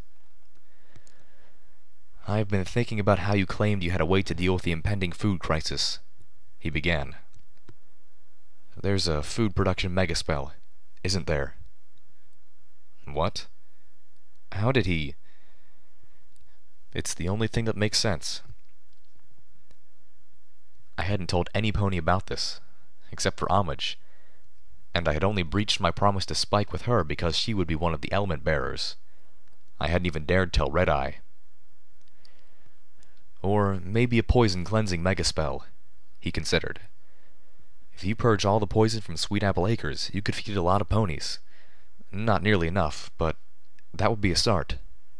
"I've been thinking about how you claimed you had a way to deal with the impending food crisis," he began. "There's a food production megaspell, isn't there?" "What? How did he—" "It's the only thing that makes sense." I hadn't told any pony about this, except for Homage, and I had only breached my promise to Spike with her because she would be one of the element bearers. I hadn't even dared tell Red Eye. "Or maybe a poison cleansing megaspell," he considered. "If you purge all the poison from Sweet Apple Acres, you could feed a lot of ponies. Not nearly enough, but that would be a start."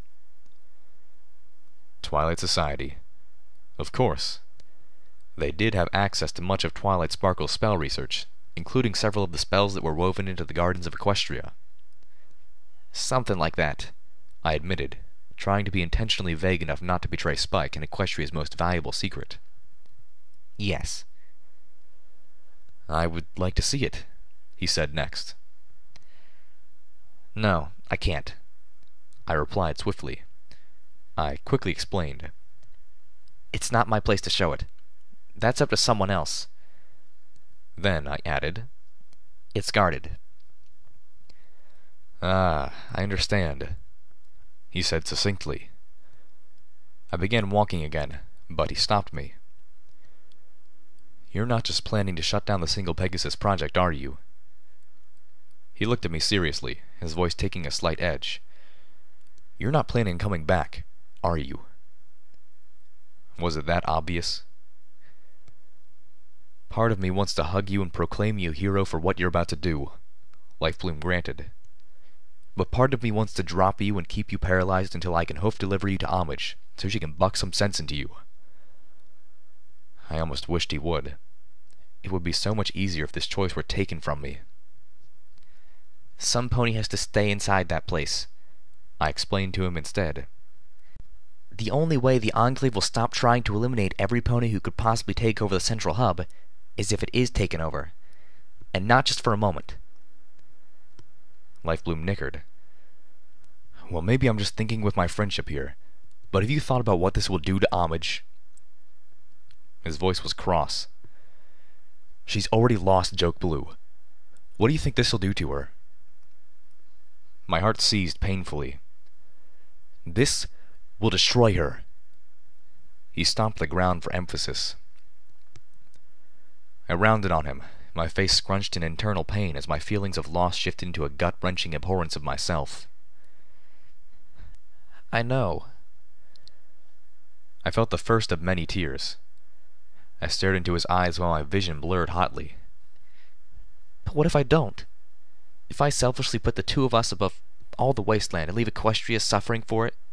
Twilight Society. Of course. They did have access to much of Twilight Sparkle's spell research, including several of the spells that were woven into the gardens of Equestria. "Something like that," I admitted, trying to be intentionally vague enough not to betray Spike and Equestria's most valuable secret. "Yes." "I would like to see it," he said next. "No, I can't," I replied swiftly. I quickly explained. "It's not my place to show it. That's up to someone else." Then I added, "It's guarded." "Ah, I understand," he said succinctly. I began walking again, but he stopped me. "You're not just planning to shut down the Single Pegasus project, are you?" He looked at me seriously, his voice taking a slight edge. "You're not planning on coming back, are you?" Was it that obvious? "Part of me wants to hug you and proclaim you a hero for what you're about to do," Lifebloom granted. "But part of me wants to drop you and keep you paralyzed until I can hoof deliver you to Homage, so she can buck some sense into you." I almost wished he would. It would be so much easier if this choice were taken from me. "Some pony has to stay inside that place," I explained to him instead. "The only way the Enclave will stop trying to eliminate every pony who could possibly take over the central hub is if it is taken over. And not just for a moment." Lifebloom nickered. Well, maybe I'm just thinking with my friendship here, but have you thought about what this will do to Homage? His voice was cross. She's already lost Joke Blue. What do you think this will do to her? My heart seized painfully. This will destroy her. He stomped the ground for emphasis. I rounded on him, my face scrunched in internal pain as my feelings of loss shifted into a gut-wrenching abhorrence of myself. I know. I felt the first of many tears. I stared into his eyes while my vision blurred hotly. But what if I don't? If I selfishly put the two of us above all the wasteland and leave Equestria suffering for it?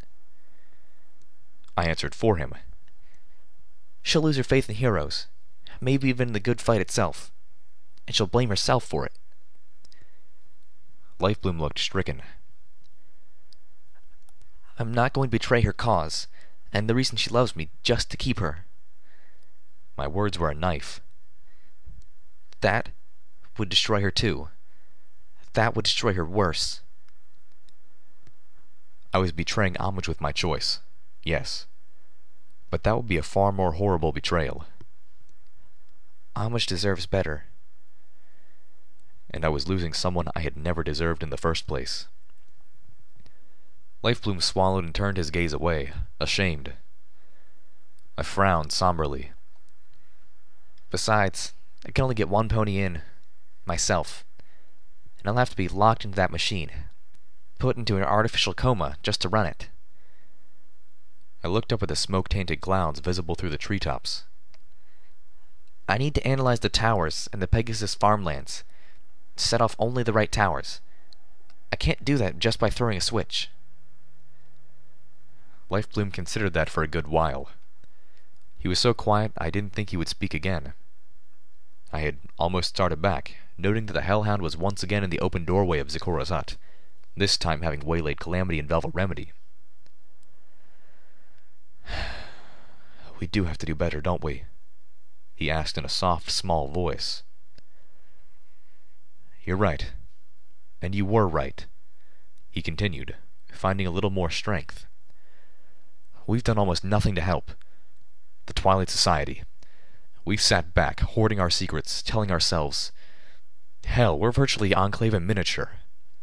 I answered for him. She'll lose her faith in heroes, maybe even in the good fight itself, and she'll blame herself for it. Lifebloom looked stricken. I'm not going to betray her cause, and the reason she loves me, just to keep her. My words were a knife. That would destroy her too. That would destroy her worse. I was betraying Homage with my choice, yes. But that would be a far more horrible betrayal. Homage deserves better. And I was losing someone I had never deserved in the first place. Lifebloom swallowed and turned his gaze away, ashamed. I frowned somberly. Besides, I can only get one pony in, myself, and I'll have to be locked into that machine, put into an artificial coma just to run it. I looked up at the smoke-tainted clouds visible through the treetops. I need to analyze the towers and the Pegasus farmlands, set off only the right towers. I can't do that just by throwing a switch. Lifebloom considered that for a good while. He was so quiet I didn't think he would speak again. I had almost started back, noting that the Hellhound was once again in the open doorway of Zecora's hut, this time having waylaid Calamity and Velvet Remedy. We do have to do better, don't we? He asked in a soft, small voice. You're right. And you were right, he continued, finding a little more strength. We've done almost nothing to help. The Twilight Society. We've sat back, hoarding our secrets, telling ourselves, hell, we're virtually Enclave in miniature.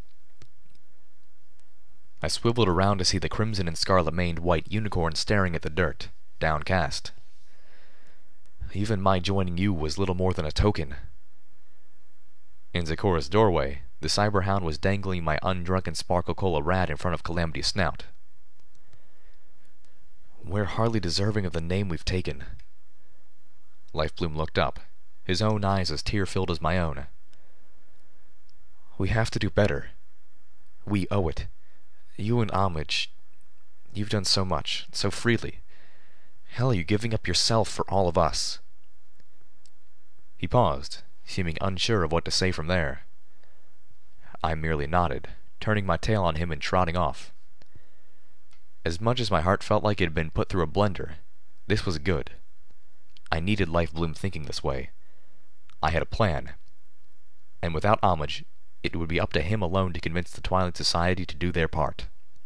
I swiveled around to see the crimson and scarlet-maned white unicorn staring at the dirt, downcast. Even my joining you was little more than a token. In Zecora's doorway, the Cyberhound was dangling my undrunken Sparkle Cola rat in front of Calamity's snout. We're hardly deserving of the name we've taken. Lifebloom looked up, his own eyes as tear-filled as my own. We have to do better. We owe it. You and Homage, you've done so much, so freely. Hell, you're giving up yourself for all of us. He paused, seeming unsure of what to say from there. I merely nodded, turning my tail on him and trotting off. As much as my heart felt like it had been put through a blender, this was good. I needed Lifebloom thinking this way. I had a plan. And without Homage, it would be up to him alone to convince the Twilight Society to do their part.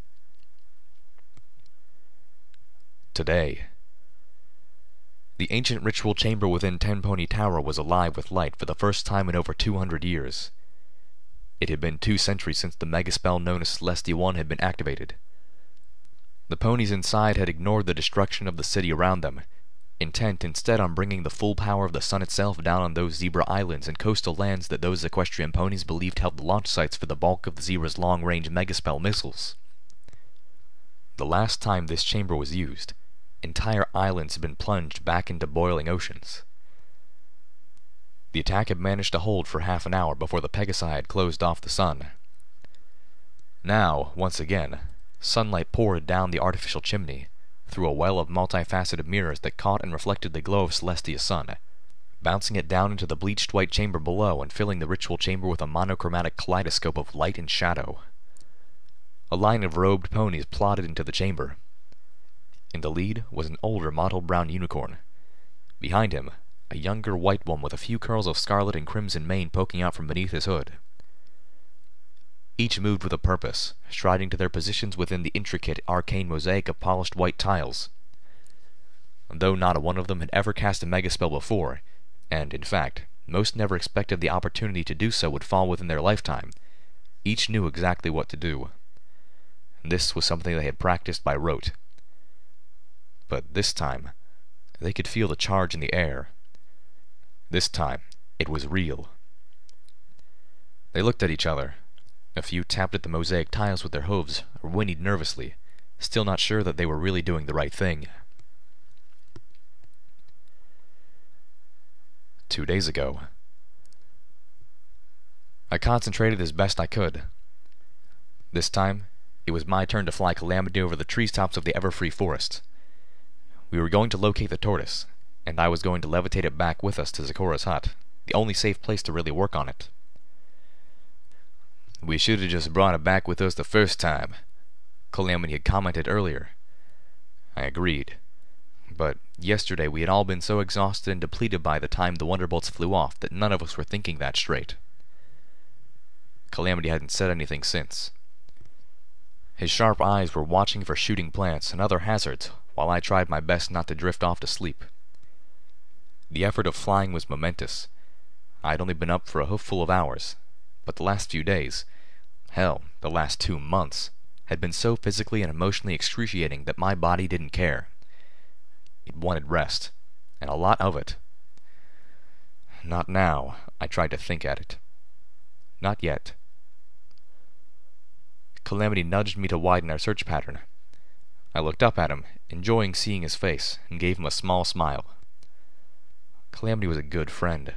Today. The ancient ritual chamber within Ten Pony Tower was alive with light for the first time in over two hundred years. It had been two centuries since the megaspell known as Celestia One had been activated. The ponies inside had ignored the destruction of the city around them, intent instead on bringing the full power of the sun itself down on those Zebra Islands and coastal lands that those equestrian ponies believed held the launch sites for the bulk of the Zebra's long-range megaspell missiles. The last time this chamber was used, entire islands had been plunged back into boiling oceans. The attack had managed to hold for half an hour before the Pegasi had closed off the sun. Now, once again, sunlight poured down the artificial chimney, through a well of multifaceted mirrors that caught and reflected the glow of Celestia's sun, bouncing it down into the bleached white chamber below and filling the ritual chamber with a monochromatic kaleidoscope of light and shadow. A line of robed ponies plodded into the chamber. In the lead was an older mottled brown unicorn. Behind him, a younger white one with a few curls of scarlet and crimson mane poking out from beneath his hood. Each moved with a purpose, striding to their positions within the intricate, arcane mosaic of polished white tiles. Though not a one of them had ever cast a megaspell before, and, in fact, most never expected the opportunity to do so would fall within their lifetime, each knew exactly what to do. This was something they had practiced by rote. But this time, they could feel the charge in the air. This time, it was real. They looked at each other. A few tapped at the mosaic tiles with their hooves, or whinnied nervously, still not sure that they were really doing the right thing. Two days ago, I concentrated as best I could. This time, it was my turn to fly Calamity over the treetops of the Everfree Forest. We were going to locate the tortoise, and I was going to levitate it back with us to Zecora's hut, the only safe place to really work on it. "We should have just brought it back with us the first time," Calamity had commented earlier. I agreed. But yesterday we had all been so exhausted and depleted by the time the Wonderbolts flew off that none of us were thinking that straight. Calamity hadn't said anything since. His sharp eyes were watching for shooting plants and other hazards, while I tried my best not to drift off to sleep. The effort of flying was momentous. I had only been up for a hoofful of hours, but the last few days, hell, the last two months, had been so physically and emotionally excruciating that my body didn't care. It wanted rest, and a lot of it. Not now, I tried to think at it. Not yet. Calamity nudged me to widen our search pattern. I looked up at him, enjoying seeing his face, and gave him a small smile. Calamity was a good friend.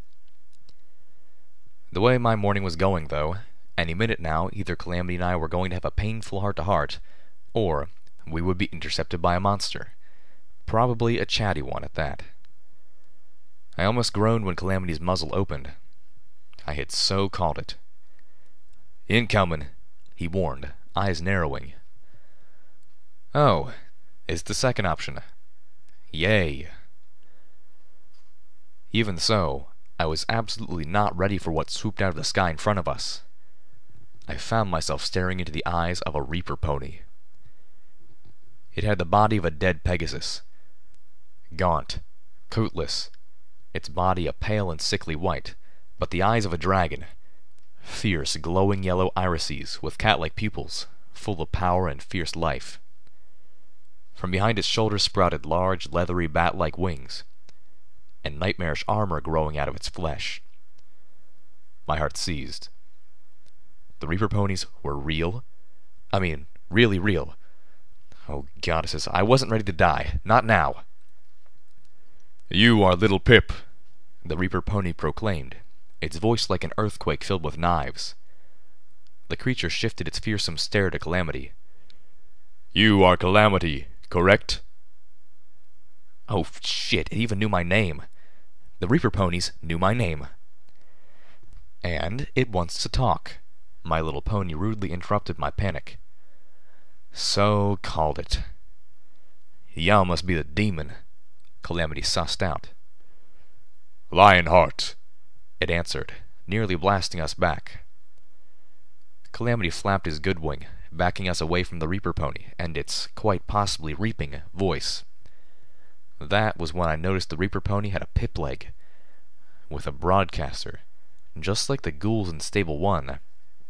The way my morning was going, though, any minute now either Calamity and I were going to have a painful heart-to-heart, or we would be intercepted by a monster. Probably a chatty one at that. I almost groaned when Calamity's muzzle opened. I had so called it. "Incoming," he warned, eyes narrowing. Oh, it's the second option. Yay. Even so, I was absolutely not ready for what swooped out of the sky in front of us. I found myself staring into the eyes of a Reaper pony. It had the body of a dead Pegasus. Gaunt, coatless, its body a pale and sickly white, but the eyes of a dragon. Fierce, glowing yellow irises with cat-like pupils, full of power and fierce life. From behind its shoulders sprouted large, leathery bat-like wings, and nightmarish armor growing out of its flesh. My heart seized. The Reaper ponies were real? I mean, really real. Oh, goddesses, I wasn't ready to die. Not now. "You are Little Pip," the Reaper pony proclaimed, its voice like an earthquake filled with knives. The creature shifted its fearsome stare to Calamity. "You are Calamity, correct?" Oh, shit, it even knew my name. The Reaper ponies knew my name. "And it wants to talk," my little pony rudely interrupted my panic. So called it. "Y'all must be the demon," Calamity sussed out. "Lionheart," it answered, nearly blasting us back. Calamity flapped his good wing, backing us away from the Reaper pony and its, quite possibly reaping, voice. That was when I noticed the Reaper pony had a pip leg, with a broadcaster, just like the ghouls in Stable One.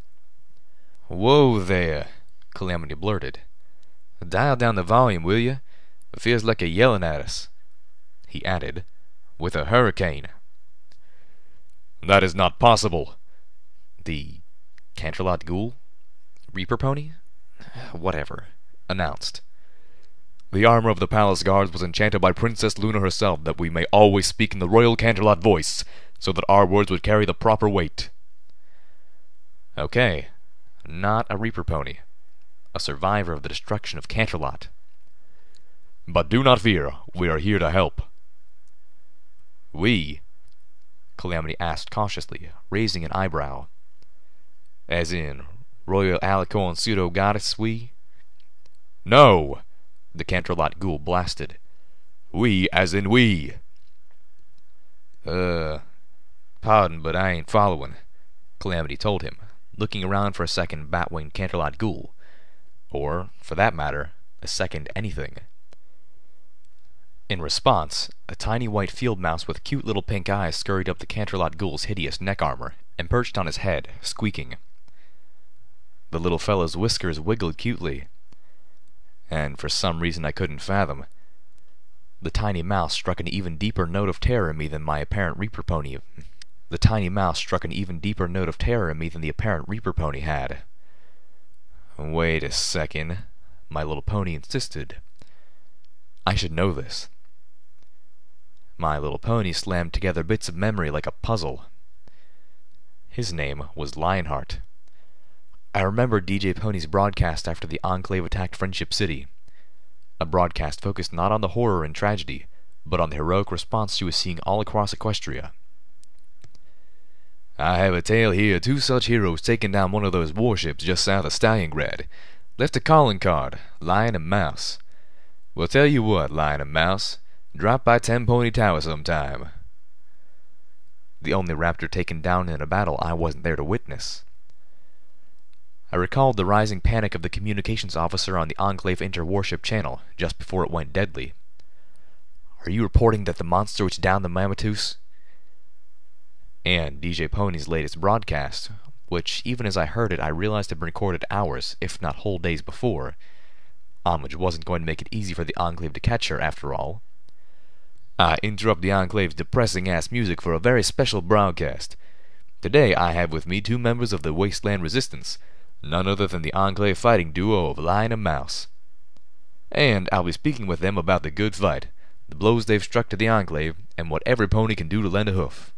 "Whoa there," Calamity blurted. "Dial down the volume, will you? It feels like you're yelling at us," he added, "with a hurricane." "That is not possible." The Canterlot Ghoul? Reaper pony? Whatever. Announced. "The armor of the palace guards was enchanted by Princess Luna herself that we may always speak in the royal Canterlot voice, so that our words would carry the proper weight." Okay. Not a Reaper pony. A survivor of the destruction of Canterlot. "But do not fear, we are here to help." "We?" Calamity asked cautiously, raising an eyebrow. "As in, Royal Alicorn Pseudo-Goddess, we?" "No!" the Canterlot Ghoul blasted. "We as in we." Uh, pardon, but I ain't following," Calamity told him, looking around for a second bat-winged Canterlot ghoul, or, for that matter, a second anything. In response, a tiny white field mouse with cute little pink eyes scurried up the Canterlot ghoul's hideous neck armor and perched on his head, squeaking. The little fellow's whiskers wiggled cutely, and for some reason I couldn't fathom, the tiny mouse struck an even deeper note of terror in me than my apparent Reaper pony. The tiny mouse struck an even deeper note of terror in me than the apparent Reaper pony had. Wait a second, my little pony insisted. I should know this. My little pony slammed together bits of memory like a puzzle. His name was Lionheart. I remembered D J Pony's broadcast after the Enclave attacked Friendship City. A broadcast focused not on the horror and tragedy, but on the heroic response she was seeing all across Equestria. I have a tale here of two such heroes taking down one of those warships just south of Stalingrad. Left a calling card, Lion and Mouse. Well, tell you what, Lion and Mouse, drop by Ten Pony Tower sometime. The only raptor taken down in a battle I wasn't there to witness. I recalled the rising panic of the communications officer on the Enclave inter-warship channel just before it went deadly. Are you reporting that the monster which downed the Mammatus? And D J Pony's latest broadcast, which even as I heard it I realized had been recorded hours, if not whole days before. Homage wasn't going to make it easy for the Enclave to catch her, after all. I interrupt the Enclave's depressing-ass music for a very special broadcast. Today I have with me two members of the Wasteland Resistance, none other than the Enclave fighting duo of Lion and Mouse. And I'll be speaking with them about the good fight, the blows they've struck to the Enclave, and what every pony can do to lend a hoof.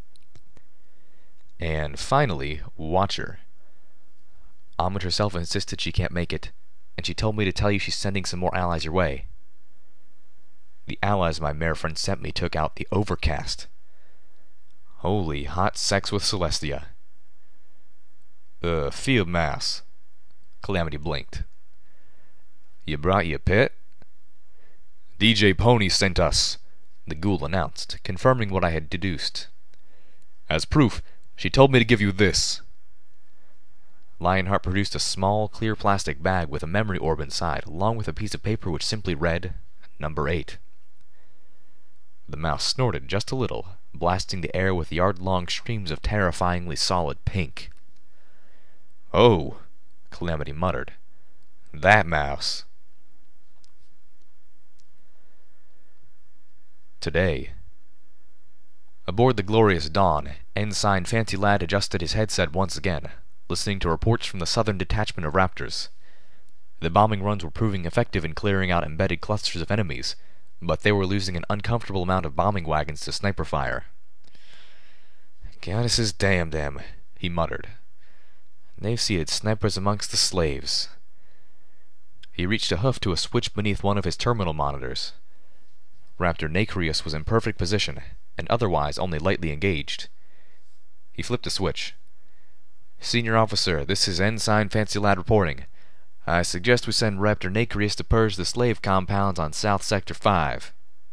And finally, Watcher. Homage herself insisted she can't make it, and she told me to tell you she's sending some more allies your way. The allies my mare friend sent me took out the Overcast. Holy hot sex with Celestia. Uh, Field Mouse. Calamity blinked. You brought your pet? D J Pony sent us, the ghoul announced, confirming what I had deduced. As proof, she told me to give you this. Lionheart produced a small, clear plastic bag with a memory orb inside, along with a piece of paper which simply read, Number eight. The mouse snorted just a little, blasting the air with yard-long streams of terrifyingly solid pink. Oh, Calamity muttered. That mouse. Today. Aboard the Glorious Dawn, Ensign Fancy Lad adjusted his headset once again, listening to reports from the southern detachment of Raptors. The bombing runs were proving effective in clearing out embedded clusters of enemies, but they were losing an uncomfortable amount of bombing wagons to sniper fire. Goddesses damn them, he muttered. They've seated snipers amongst the slaves. He reached a hoof to a switch beneath one of his terminal monitors. Raptor Nacreus was in perfect position, and otherwise only lightly engaged. He flipped a switch. Senior Officer, this is Ensign Fancy Lad reporting. I suggest we send Raptor Nacreus to purge the slave compounds on South Sector five.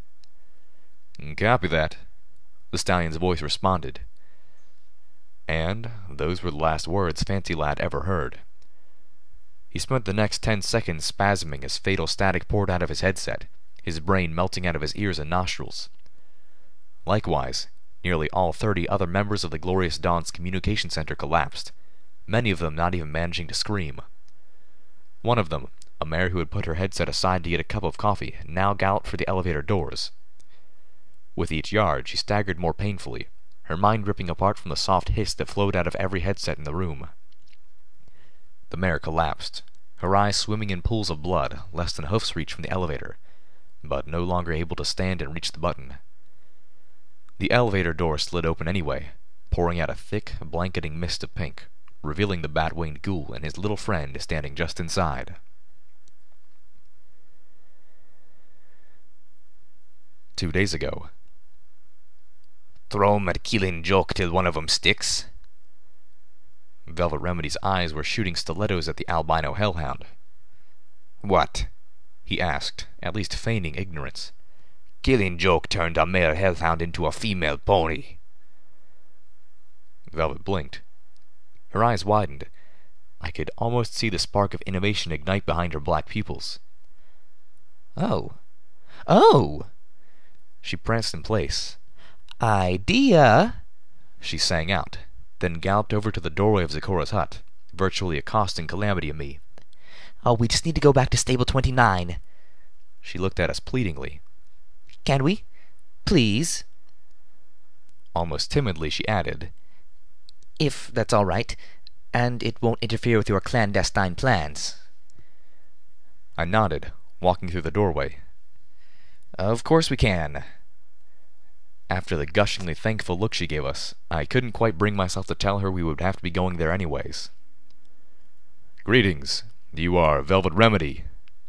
Copy that, the stallion's voice responded. And those were the last words Fancy Lad ever heard. He spent the next ten seconds spasming as fatal static poured out of his headset, his brain melting out of his ears and nostrils. Likewise, nearly all thirty other members of the Glorious Dawn's communication center collapsed, many of them not even managing to scream. One of them, a mare who had put her headset aside to get a cup of coffee, now galloped for the elevator doors. With each yard, she staggered more painfully, her mind ripping apart from the soft hiss that flowed out of every headset in the room. The mare collapsed, her eyes swimming in pools of blood, less than hoof's reach from the elevator, but no longer able to stand and reach the button. The elevator door slid open anyway, pouring out a thick, blanketing mist of pink, revealing the bat-winged ghoul and his little friend standing just inside. Two days ago. Throw 'em at Killing Joke till one of 'em sticks. Velvet Remedy's eyes were shooting stilettos at the albino hellhound. What? He asked, at least feigning ignorance. Killing Joke turned a male hellhound into a female pony. Velvet blinked. Her eyes widened. I could almost see the spark of innovation ignite behind her black pupils. Oh. Oh! She pranced in place. Idea! She sang out, then galloped over to the doorway of Zecora's hut, virtually accosting Calamity and me. Oh, we just need to go back to stable twenty-nine. She looked at us pleadingly. Can we? Please? Almost timidly, she added, If that's all right, and it won't interfere with your clandestine plans. I nodded, walking through the doorway. Of course we can. After the gushingly thankful look she gave us, I couldn't quite bring myself to tell her we would have to be going there anyways. Greetings. You are Velvet Remedy.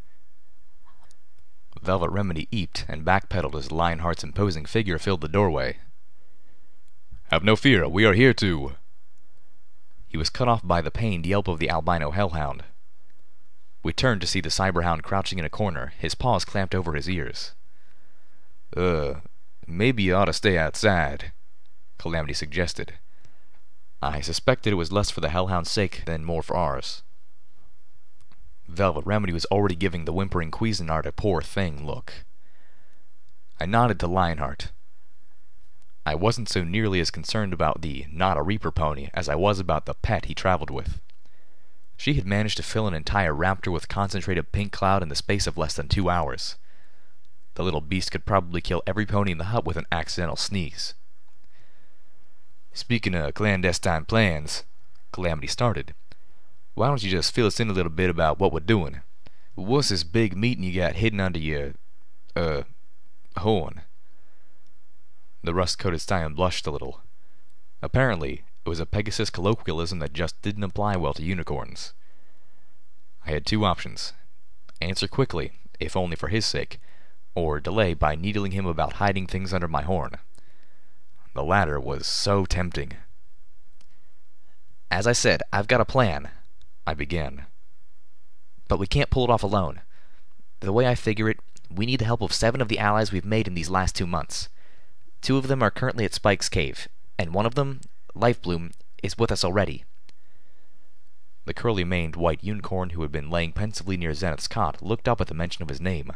Velvet Remedy eeped and backpedaled as Lionheart's imposing figure filled the doorway. Have no fear, we are here to... He was cut off by the pained yelp of the albino hellhound. We turned to see the cyberhound crouching in a corner, his paws clamped over his ears. Uh, maybe you ought to stay outside, Calamity suggested. I suspected it was less for the hellhound's sake than more for ours. Velvet Remedy was already giving the whimpering Cuisinart a poor thing look. I nodded to Lionheart. I wasn't so nearly as concerned about the not-a-reaper pony as I was about the pet he traveled with. She had managed to fill an entire raptor with concentrated pink cloud in the space of less than two hours. The little beast could probably kill every pony in the hut with an accidental sneeze. Speaking of clandestine plans, Calamity started. Why don't you just fill us in a little bit about what we're doing? What's this big meeting you got hidden under your, uh, horn? The rust-coated stallion blushed a little. Apparently, it was a Pegasus colloquialism that just didn't apply well to unicorns. I had two options. Answer quickly, if only for his sake, or delay by needling him about hiding things under my horn. The latter was so tempting. As I said, I've got a plan, I began. But we can't pull it off alone. The way I figure it, we need the help of seven of the allies we've made in these last two months. Two of them are currently at Spike's cave, and one of them, Lifebloom, is with us already. The curly-maned white unicorn who had been laying pensively near Zenith's cot looked up at the mention of his name.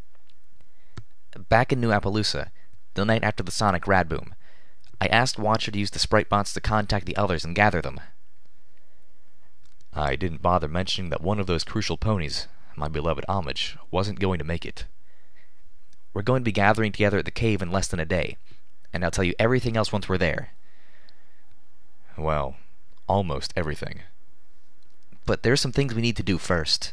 Back in New Appaloosa, the night after the Sonic Radboom, I asked Watcher to use the sprite bots to contact the others and gather them. I didn't bother mentioning that one of those crucial ponies, my beloved Homage, wasn't going to make it. We're going to be gathering together at the cave in less than a day, and I'll tell you everything else once we're there. Well, almost everything. But there's some things we need to do first.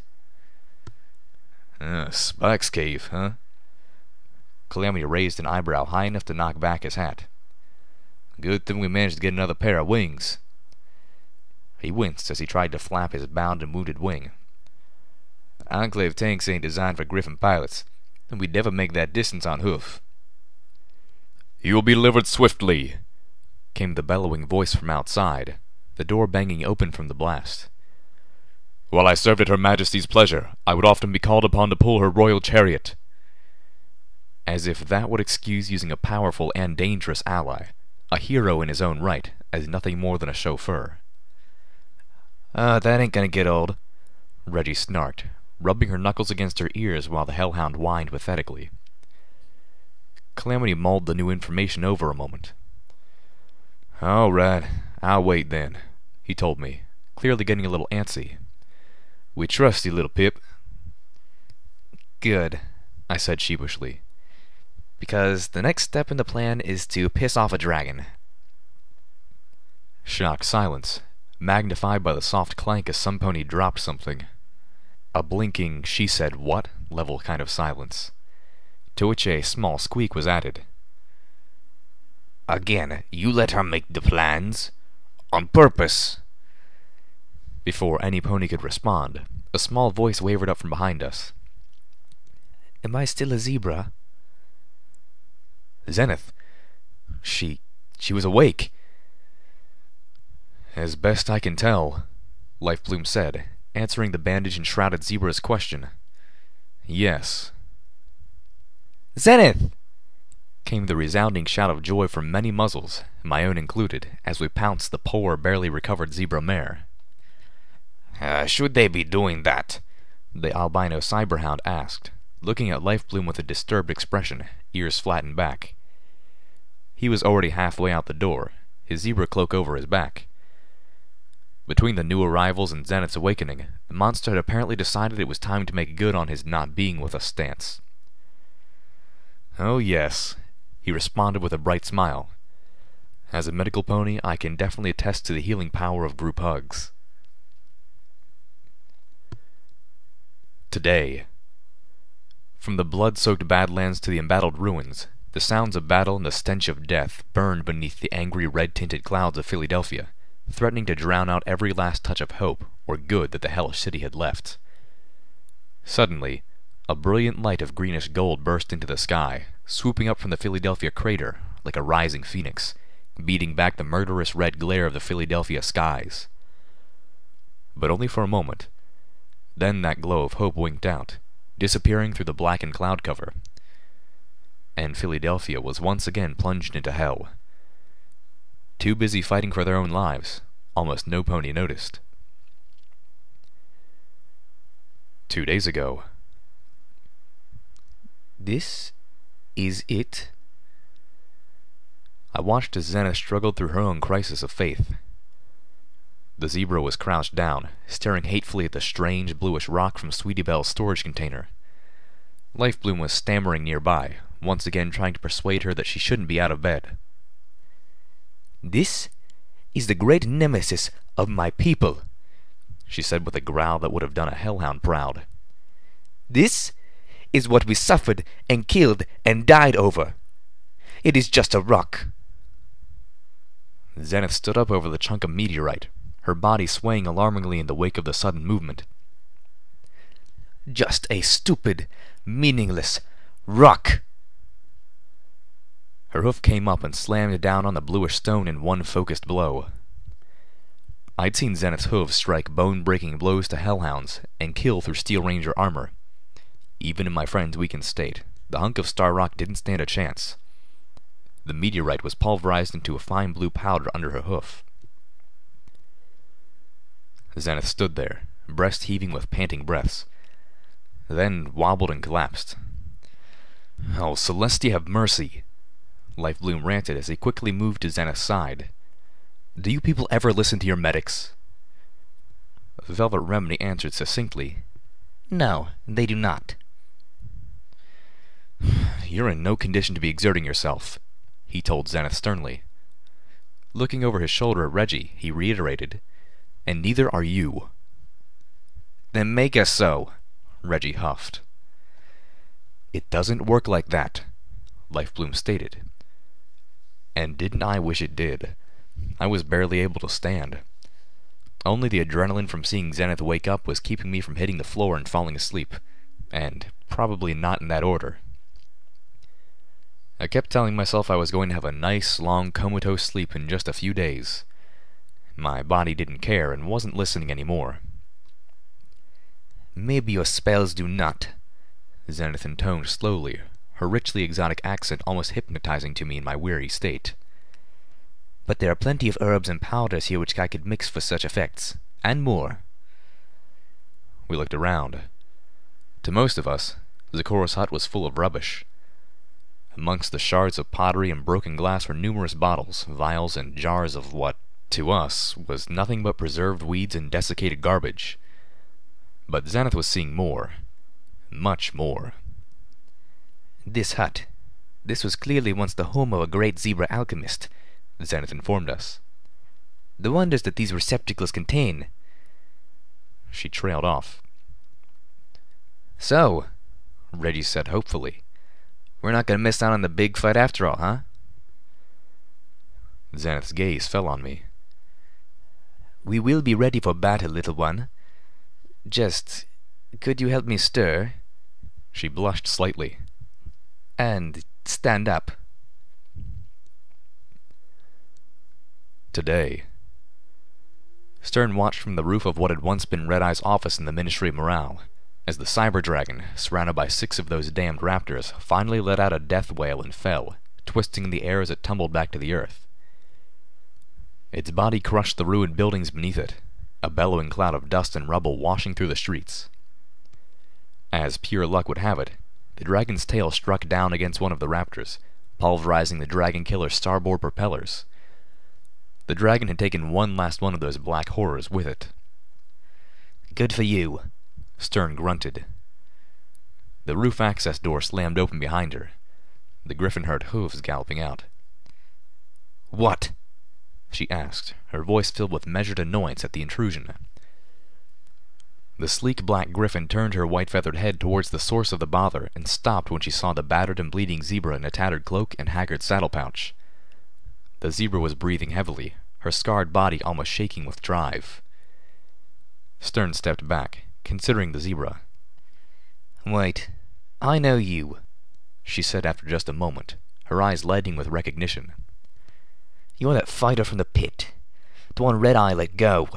Uh, Spike's cave, huh? Calamity raised an eyebrow high enough to knock back his hat. Good thing we managed to get another pair of wings. He winced as he tried to flap his bound and wounded wing. Enclave tanks ain't designed for Griffin pilots, and we'd never make that distance on hoof. You will be delivered swiftly, came the bellowing voice from outside, the door banging open from the blast. While I served at Her Majesty's pleasure, I would often be called upon to pull her royal chariot. As if that would excuse using a powerful and dangerous ally, a hero in his own right, as nothing more than a chauffeur. Uh, that ain't gonna get old, Reggie snarked, rubbing her knuckles against her ears while the hellhound whined pathetically. Calamity mulled the new information over a moment. All right, I'll wait then, he told me, clearly getting a little antsy. We trust you, little Pip. Good, I said sheepishly. Because the next step in the plan is to piss off a dragon. Shocked silence, magnified by the soft clank as some pony dropped something. A blinking she said what level kind of silence, to which a small squeak was added. Again, you let her make the plans? On purpose? Before any pony could respond, a small voice wavered up from behind us. Am I still a zebra? Zenith. She... she was awake. As best I can tell, Lifebloom said, answering the bandage-enshrouded zebra's question. Yes. Zenith! came the resounding shout of joy from many muzzles, my own included, as we pounced the poor, barely recovered zebra mare. Uh, should they be doing that? The albino cyberhound asked, looking at Lifebloom with a disturbed expression, ears flattened back. He was already halfway out the door, his zebra cloak over his back. Between the new arrivals and Zenith's awakening, the monster had apparently decided it was time to make good on his not being with us stance. "Oh yes," he responded with a bright smile. "As a medical pony, I can definitely attest to the healing power of group hugs." Today. From the blood-soaked Badlands to the embattled ruins, the sounds of battle and the stench of death burned beneath the angry red-tinted clouds of Philadelphia, threatening to drown out every last touch of hope or good that the hellish city had left. Suddenly, a brilliant light of greenish gold burst into the sky, swooping up from the Philadelphia crater like a rising phoenix, beating back the murderous red glare of the Philadelphia skies. But only for a moment. Then that glow of hope winked out, disappearing through the blackened cloud cover. And Philadelphia was once again plunged into hell. Too busy fighting for their own lives, almost no pony noticed. Two days ago. This is it? I watched as Zenith struggled through her own crisis of faith. The zebra was crouched down, staring hatefully at the strange bluish rock from Sweetie Belle's storage container. Lifebloom was stammering nearby, once again trying to persuade her that she shouldn't be out of bed. "This is the great nemesis of my people," she said with a growl that would have done a hellhound proud. "This is what we suffered and killed and died over. It is just a rock." Zenith stood up over the chunk of meteorite, her body swaying alarmingly in the wake of the sudden movement. "Just a stupid, meaningless rock." Her hoof came up and slammed down on the bluish stone in one focused blow. I'd seen Zenith's hooves strike bone-breaking blows to hellhounds and kill through Steel Ranger armor. Even in my friend's weakened state, the hunk of star rock didn't stand a chance. The meteorite was pulverized into a fine blue powder under her hoof. Zenith stood there, breast heaving with panting breaths, then wobbled and collapsed. "Oh, Celestia, have mercy!" Lifebloom ranted as he quickly moved to Zenith's side. "Do you people ever listen to your medics?" Velvet Remedy answered succinctly, "No, they do not." "You're in no condition to be exerting yourself," he told Zenith sternly. Looking over his shoulder at Reggie, he reiterated, "And neither are you." "Then make us so," Reggie huffed. "It doesn't work like that," Lifebloom stated. And didn't I wish it did. I was barely able to stand. Only the adrenaline from seeing Zenith wake up was keeping me from hitting the floor and falling asleep, and probably not in that order. I kept telling myself I was going to have a nice, long, comatose sleep in just a few days. My body didn't care and wasn't listening anymore. "Maybe your spells do not," Zenith intoned slowly, her richly exotic accent almost hypnotizing to me in my weary state. "But there are plenty of herbs and powders here which I could mix for such effects, and more." We looked around. To most of us, Zecoro's hut was full of rubbish. Amongst the shards of pottery and broken glass were numerous bottles, vials, and jars of what, to us, was nothing but preserved weeds and desiccated garbage. But Zenith was seeing more. Much more. "This hut. This was clearly once the home of a great zebra alchemist," Zenith informed us. "The wonders that these receptacles contain." She trailed off. "So," Reggie said hopefully, "we're not going to miss out on the big fight after all, huh?" Zenith's gaze fell on me. "We will be ready for battle, little one. Just, could you help me stir?" She blushed slightly. "And stand up." Today. Stern watched from the roof of what had once been Red Eye's office in the Ministry of Morale, as the Cyber Dragon, surrounded by six of those damned raptors, finally let out a death wail and fell, twisting in the air as it tumbled back to the earth. Its body crushed the ruined buildings beneath it, a bellowing cloud of dust and rubble washing through the streets. As pure luck would have it, the dragon's tail struck down against one of the raptors, pulverizing the dragon killer's starboard propellers. The dragon had taken one last one of those black horrors with it. "Good for you," Stern grunted. The roof access door slammed open behind her. The griffin heard hooves galloping out. "What?" she asked, her voice filled with measured annoyance at the intrusion. The sleek black griffin turned her white-feathered head towards the source of the bother and stopped when she saw the battered and bleeding zebra in a tattered cloak and haggard saddle pouch. The zebra was breathing heavily, her scarred body almost shaking with drive. Stern stepped back, considering the zebra. "Wait, I know you," she said after just a moment, her eyes lighting with recognition. "You're that fighter from the pit, the one Red-Eye let go."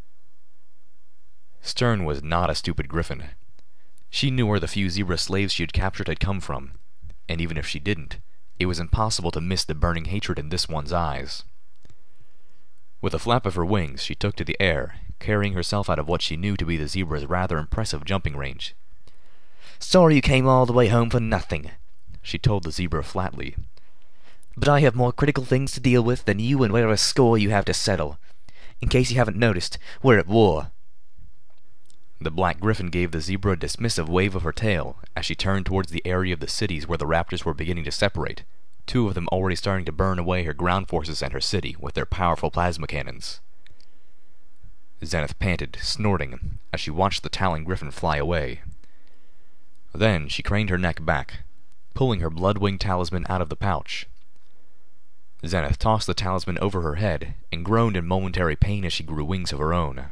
Stern was not a stupid griffin. She knew where the few zebra slaves she had captured had come from, and even if she didn't, it was impossible to miss the burning hatred in this one's eyes. With a flap of her wings, she took to the air, carrying herself out of what she knew to be the zebra's rather impressive jumping range. "Sorry you came all the way home for nothing," she told the zebra flatly. "But I have more critical things to deal with than you and whatever score you have to settle. In case you haven't noticed, we're at war." The black griffin gave the zebra a dismissive wave of her tail as she turned towards the area of the cities where the raptors were beginning to separate, two of them already starting to burn away her ground forces and her city with their powerful plasma cannons. Zenith panted, snorting, as she watched the Talon griffin fly away. Then she craned her neck back, pulling her blood-winged talisman out of the pouch. Zenith tossed the talisman over her head and groaned in momentary pain as she grew wings of her own.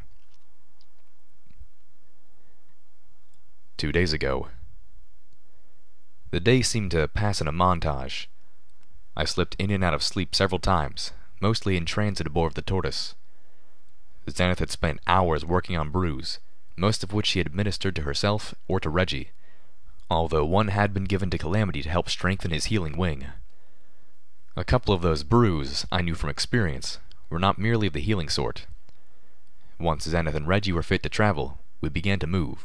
Two days ago. The day seemed to pass in a montage. I slipped in and out of sleep several times, mostly in transit aboard the Tortoise. Zenith had spent hours working on brews, most of which she had administered to herself or to Reggie, although one had been given to Calamity to help strengthen his healing wing. A couple of those brews, I knew from experience, were not merely of the healing sort. Once Zenith and Reggie were fit to travel, we began to move.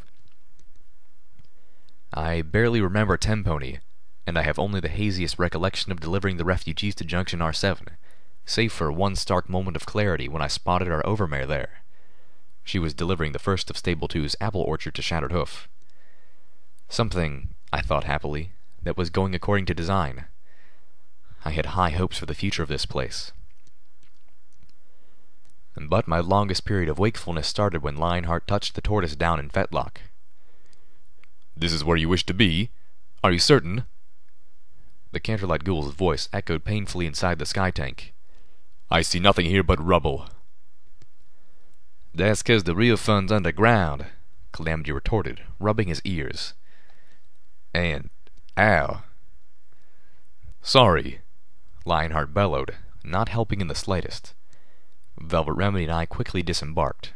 I barely remember Tempony, and I have only the haziest recollection of delivering the refugees to Junction R seven, save for one stark moment of clarity when I spotted our overmare there. She was delivering the first of Stable two's apple orchard to Shattered Hoof. Something, I thought happily, that was going according to design. I had high hopes for the future of this place. But my longest period of wakefulness started when Lionheart touched the Tortoise down in Fetlock. "This is where you wish to be? Are you certain?" The Canterlite Ghoul's voice echoed painfully inside the sky tank. "I see nothing here but rubble." "That's 'cause the real fun's underground," Calamity retorted, rubbing his ears. And, ow. "Sorry," Lionheart bellowed, not helping in the slightest. Velvet Remedy and I quickly disembarked.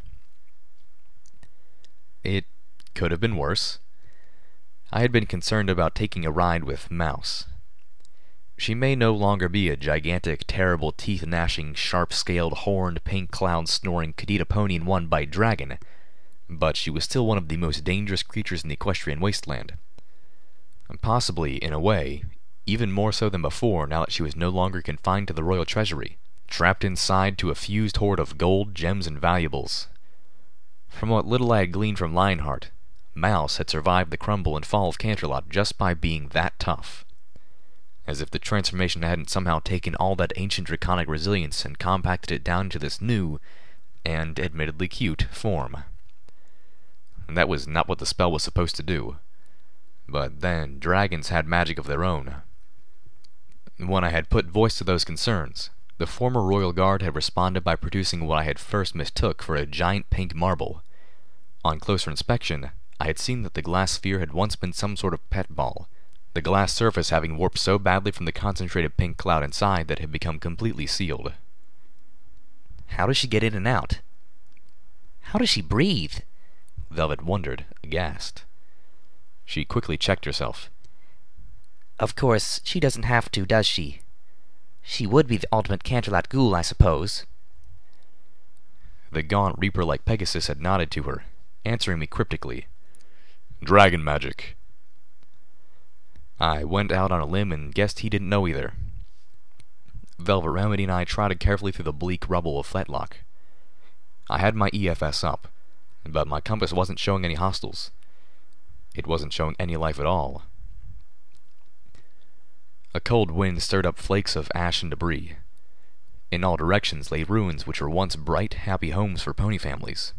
It could have been worse. I had been concerned about taking a ride with Mouse. She may no longer be a gigantic, terrible, teeth-gnashing, sharp-scaled, horned, pink cloud-snoring Kadita pony and one-bite dragon, but she was still one of the most dangerous creatures in the equestrian wasteland. And possibly, in a way, even more so than before now that she was no longer confined to the royal treasury, trapped inside to a fused hoard of gold, gems, and valuables. From what little I had gleaned from Lionheart, Mouse had survived the crumble and fall of Canterlot just by being that tough. As if the transformation hadn't somehow taken all that ancient draconic resilience and compacted it down into this new, and admittedly cute, form. And that was not what the spell was supposed to do. But then, dragons had magic of their own. When I had put voice to those concerns, the former royal guard had responded by producing what I had first mistook for a giant pink marble. On closer inspection, I had seen that the glass sphere had once been some sort of pet ball, the glass surface having warped so badly from the concentrated pink cloud inside that it had become completely sealed. "How does she get in and out? How does she breathe?" Velvet wondered, aghast. She quickly checked herself. "Of course, she doesn't have to, does she?" She would be the ultimate Canterlot ghoul, I suppose. The gaunt reaper-like Pegasus had nodded to her, answering me cryptically. Dragon magic. I went out on a limb and guessed he didn't know either. Velvet Remedy and I trotted carefully through the bleak rubble of Fletlock. I had my E F S up, but my compass wasn't showing any hostiles. It wasn't showing any life at all. A cold wind stirred up flakes of ash and debris. In all directions lay ruins which were once bright, happy homes for pony families.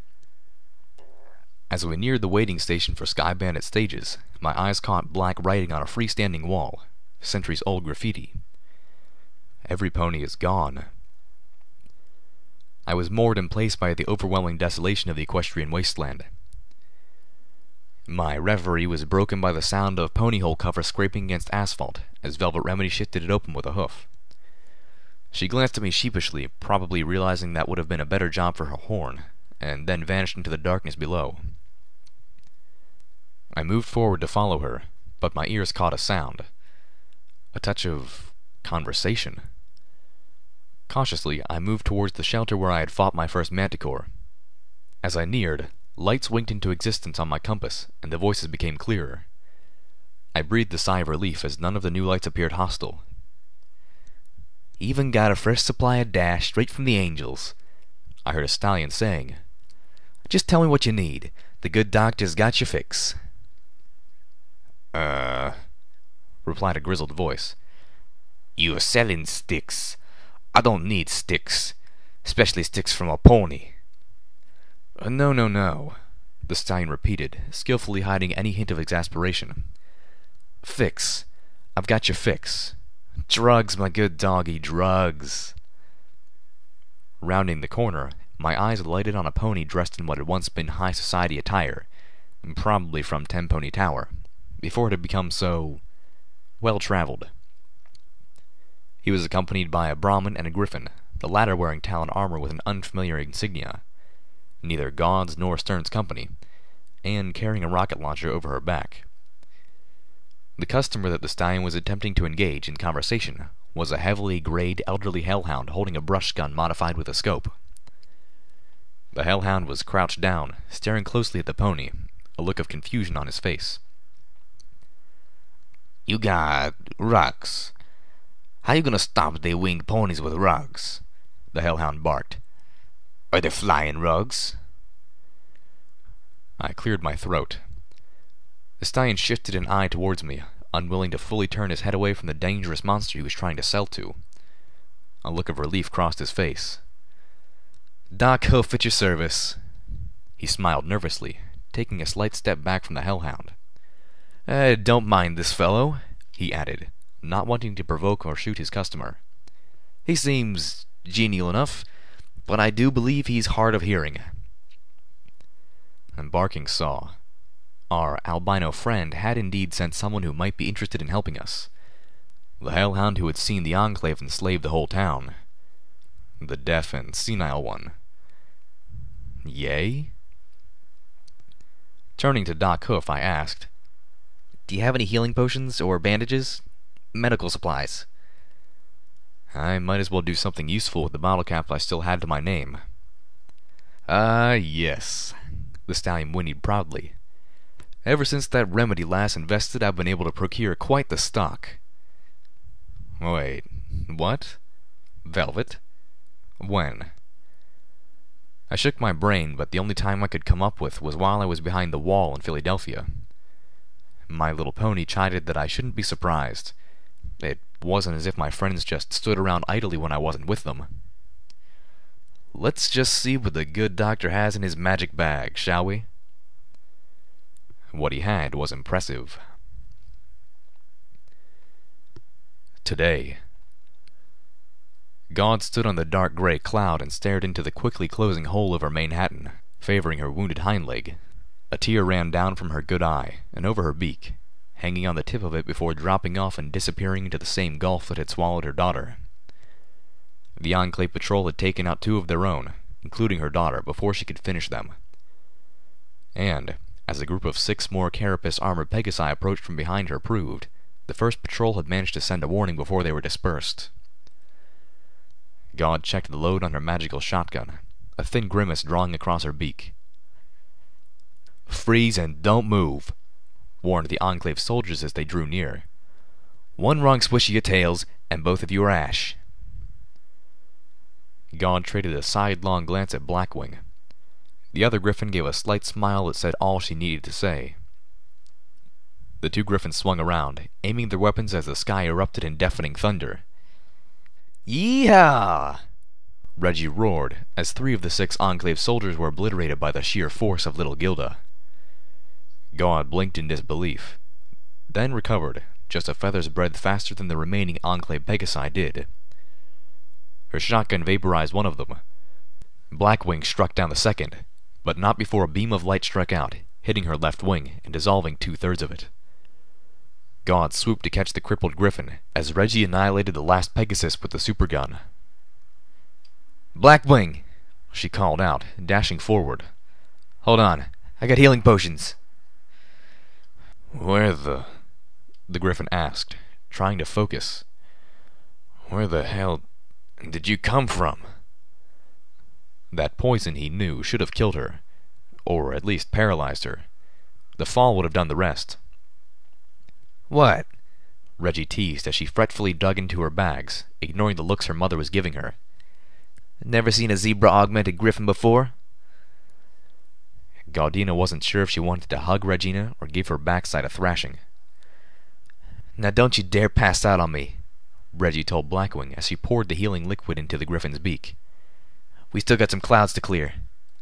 As we neared the waiting station for Sky Bandit stages, my eyes caught black writing on a freestanding wall, centuries-old graffiti. Every pony is gone. I was moored in place by the overwhelming desolation of the equestrian wasteland. My reverie was broken by the sound of pony hole cover scraping against asphalt as Velvet Remedy shifted it open with a hoof. She glanced at me sheepishly, probably realizing that would have been a better job for her horn, and then vanished into the darkness below. I moved forward to follow her, but my ears caught a sound. A touch of conversation. Cautiously, I moved towards the shelter where I had fought my first manticore. As I neared, lights winked into existence on my compass, and the voices became clearer. I breathed a sigh of relief as none of the new lights appeared hostile. Even got a fresh supply of dash straight from the angels, I heard a stallion saying. Just tell me what you need. The good doctor's got your fix. Uh, replied a grizzled voice. You're selling sticks. I don't need sticks, especially sticks from a pony. Uh, no, no, no, the stallion repeated, skillfully hiding any hint of exasperation. Fix. I've got your fix. Drugs, my good doggy, drugs. Rounding the corner, my eyes lighted on a pony dressed in what had once been high society attire, probably from Ten Pony Tower, before it had become so well-traveled. He was accompanied by a Brahmin and a Griffin, the latter wearing talon armor with an unfamiliar insignia, neither God's nor Stern's company, and carrying a rocket launcher over her back. The customer that the stallion was attempting to engage in conversation was a heavily grayed elderly hellhound holding a brush gun modified with a scope. The hellhound was crouched down, staring closely at the pony, a look of confusion on his face. You got rugs. How you gonna stop they winged ponies with rugs? The hellhound barked. Are they flying rugs? I cleared my throat. The stallion shifted an eye towards me, unwilling to fully turn his head away from the dangerous monster he was trying to sell to. A look of relief crossed his face. Doc Hoof at your service. He smiled nervously, taking a slight step back from the hellhound. Uh, don't mind this fellow, he added, not wanting to provoke or shoot his customer. He seems genial enough, but I do believe he's hard of hearing. And Barking saw. Our albino friend had indeed sent someone who might be interested in helping us. The hellhound who had seen the Enclave enslave the whole town. The deaf and senile one. Yea? Turning to Doc Hoof, I asked, Do you have any healing potions or bandages? Medical supplies. I might as well do something useful with the bottle cap I still had to my name. Ah, uh, yes, the stallion whinnied proudly. Ever since that remedy last invested, I've been able to procure quite the stock. Wait, what? Velvet? When? I shook my brain, but the only time I could come up with was while I was behind the wall in Philadelphia. My little pony chided that I shouldn't be surprised. It wasn't as if my friends just stood around idly when I wasn't with them. Let's just see what the good doctor has in his magic bag, shall we? What he had was impressive. Today. God stood on the dark gray cloud and stared into the quickly closing hole of her Manhattan, favoring her wounded hind leg. A tear ran down from her good eye and over her beak, hanging on the tip of it before dropping off and disappearing into the same gulf that had swallowed her daughter. The Enclave Patrol had taken out two of their own, including her daughter, before she could finish them. And, as a group of six more carapace armored Pegasi approached from behind her proved, the first patrol had managed to send a warning before they were dispersed. God checked the load on her magical shotgun, a thin grimace drawing across her beak. "Freeze and don't move," warned the Enclave soldiers as they drew near. "One wrong swish of your tails, and both of you are ash." God traded a sidelong glance at Blackwing. The other Griffin gave a slight smile that said all she needed to say. The two Griffins swung around, aiming their weapons as the sky erupted in deafening thunder. "Yeehaw!" Reggie roared, as three of the six Enclave soldiers were obliterated by the sheer force of little Gilda. God blinked in disbelief, then recovered, just a feather's breadth faster than the remaining Enclave Pegasi did. Her shotgun vaporized one of them. Blackwing struck down the second, but not before a beam of light struck out, hitting her left wing and dissolving two-thirds of it. God swooped to catch the crippled Griffin, as Reggie annihilated the last Pegasus with the supergun. "Blackwing!" she called out, dashing forward. "Hold on, I got healing potions." "Where the—" the Griffin asked, trying to focus. "Where the hell did you come from?" That poison, he knew, should have killed her, or at least paralyzed her. The fall would have done the rest. "What?" Reggie teased as she fretfully dug into her bags, ignoring the looks her mother was giving her. "Never seen a zebra-augmented griffin before?" Gaudina wasn't sure if she wanted to hug Regina or give her backside a thrashing. "Now don't you dare pass out on me," Reggie told Blackwing as she poured the healing liquid into the Griffin's beak. "We still got some clouds to clear."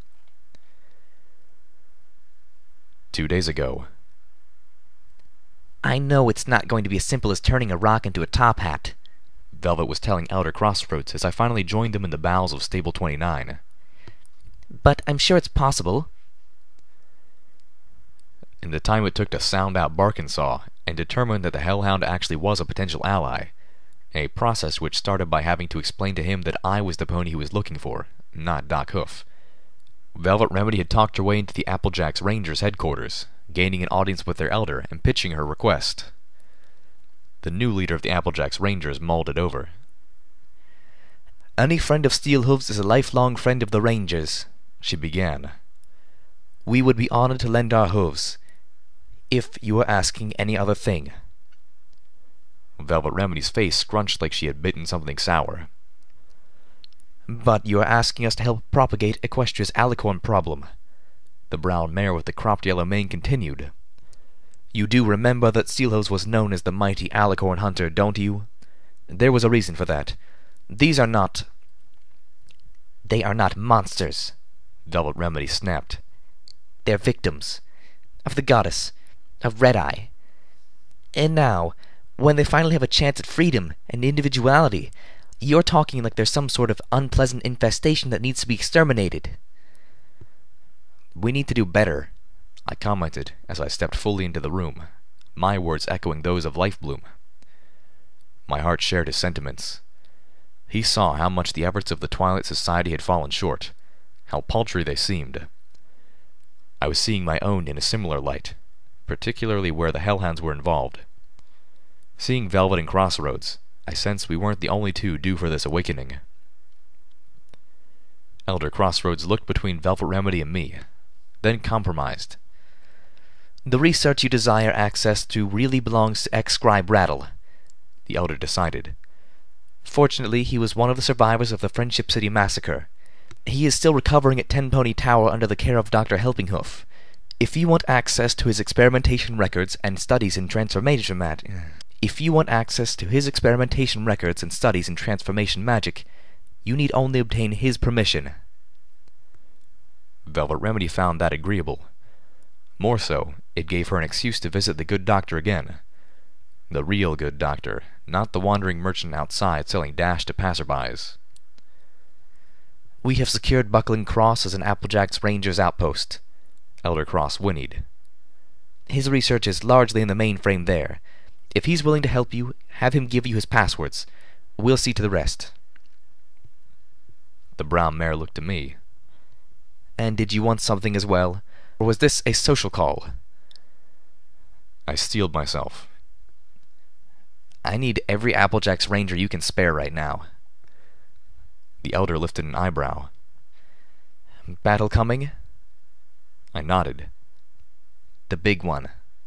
Two days ago. "I know it's not going to be as simple as turning a rock into a top hat," Velvet was telling Elder Crossroads as I finally joined them in the bowels of Stable twenty-nine. "But I'm sure it's possible." In the time it took to sound out Barkinsaw and determine that the Hellhound actually was a potential ally, a process which started by having to explain to him that I was the pony he was looking for, not Doc Hoof, Velvet Remedy had talked her way into the Applejacks Rangers headquarters, gaining an audience with their elder and pitching her request. The new leader of the Applejacks Rangers mulled it over. "Any friend of Steelhooves is a lifelong friend of the Rangers," she began. "We would be honored to lend our hooves, if you were asking any other thing." Velvet Remedy's face scrunched like she had bitten something sour. "But you are asking us to help propagate Equestria's alicorn problem," the brown mare with the cropped yellow mane continued. "You do remember that Steelhooves was known as the mighty alicorn hunter, don't you? There was a reason for that. These are not... They are not monsters," Velvet Remedy snapped. "They're victims of the goddess, of Red-Eye. And now, when they finally have a chance at freedom and individuality, you're talking like there's some sort of unpleasant infestation that needs to be exterminated." "We need to do better," I commented as I stepped fully into the room, my words echoing those of Lifebloom. My heart shared his sentiments. He saw how much the efforts of the Twilight Society had fallen short, how paltry they seemed. I was seeing my own in a similar light, particularly where the Hellhounds were involved. Seeing Velvet and Crossroads, I sensed we weren't the only two due for this awakening. Elder Crossroads looked between Velvet Remedy and me, then compromised. "The research you desire access to really belongs to ex-scribe Rattle," the Elder decided. "Fortunately, he was one of the survivors of the Friendship City massacre. He is still recovering at Ten Pony Tower under the care of Doctor Helpinghoof. If you want access to his experimentation records and studies in transformation magic... If you want access to his experimentation records and studies in transformation magic, you need only obtain his permission." Velvet Remedy found that agreeable. More so, it gave her an excuse to visit the good doctor again. The real good doctor, not the wandering merchant outside selling dash to passerbys. "We have secured Buckling Cross as an Applejacks Rangers outpost," Elder Cross whinnied. "His research is largely in the mainframe there. If he's willing to help you, have him give you his passwords. We'll see to the rest." The brown mare looked at me. "And did you want something as well? Or was this a social call?" I steeled myself. "I need every Applejacks Ranger you can spare right now." The elder lifted an eyebrow. Battle coming? I nodded. The big one.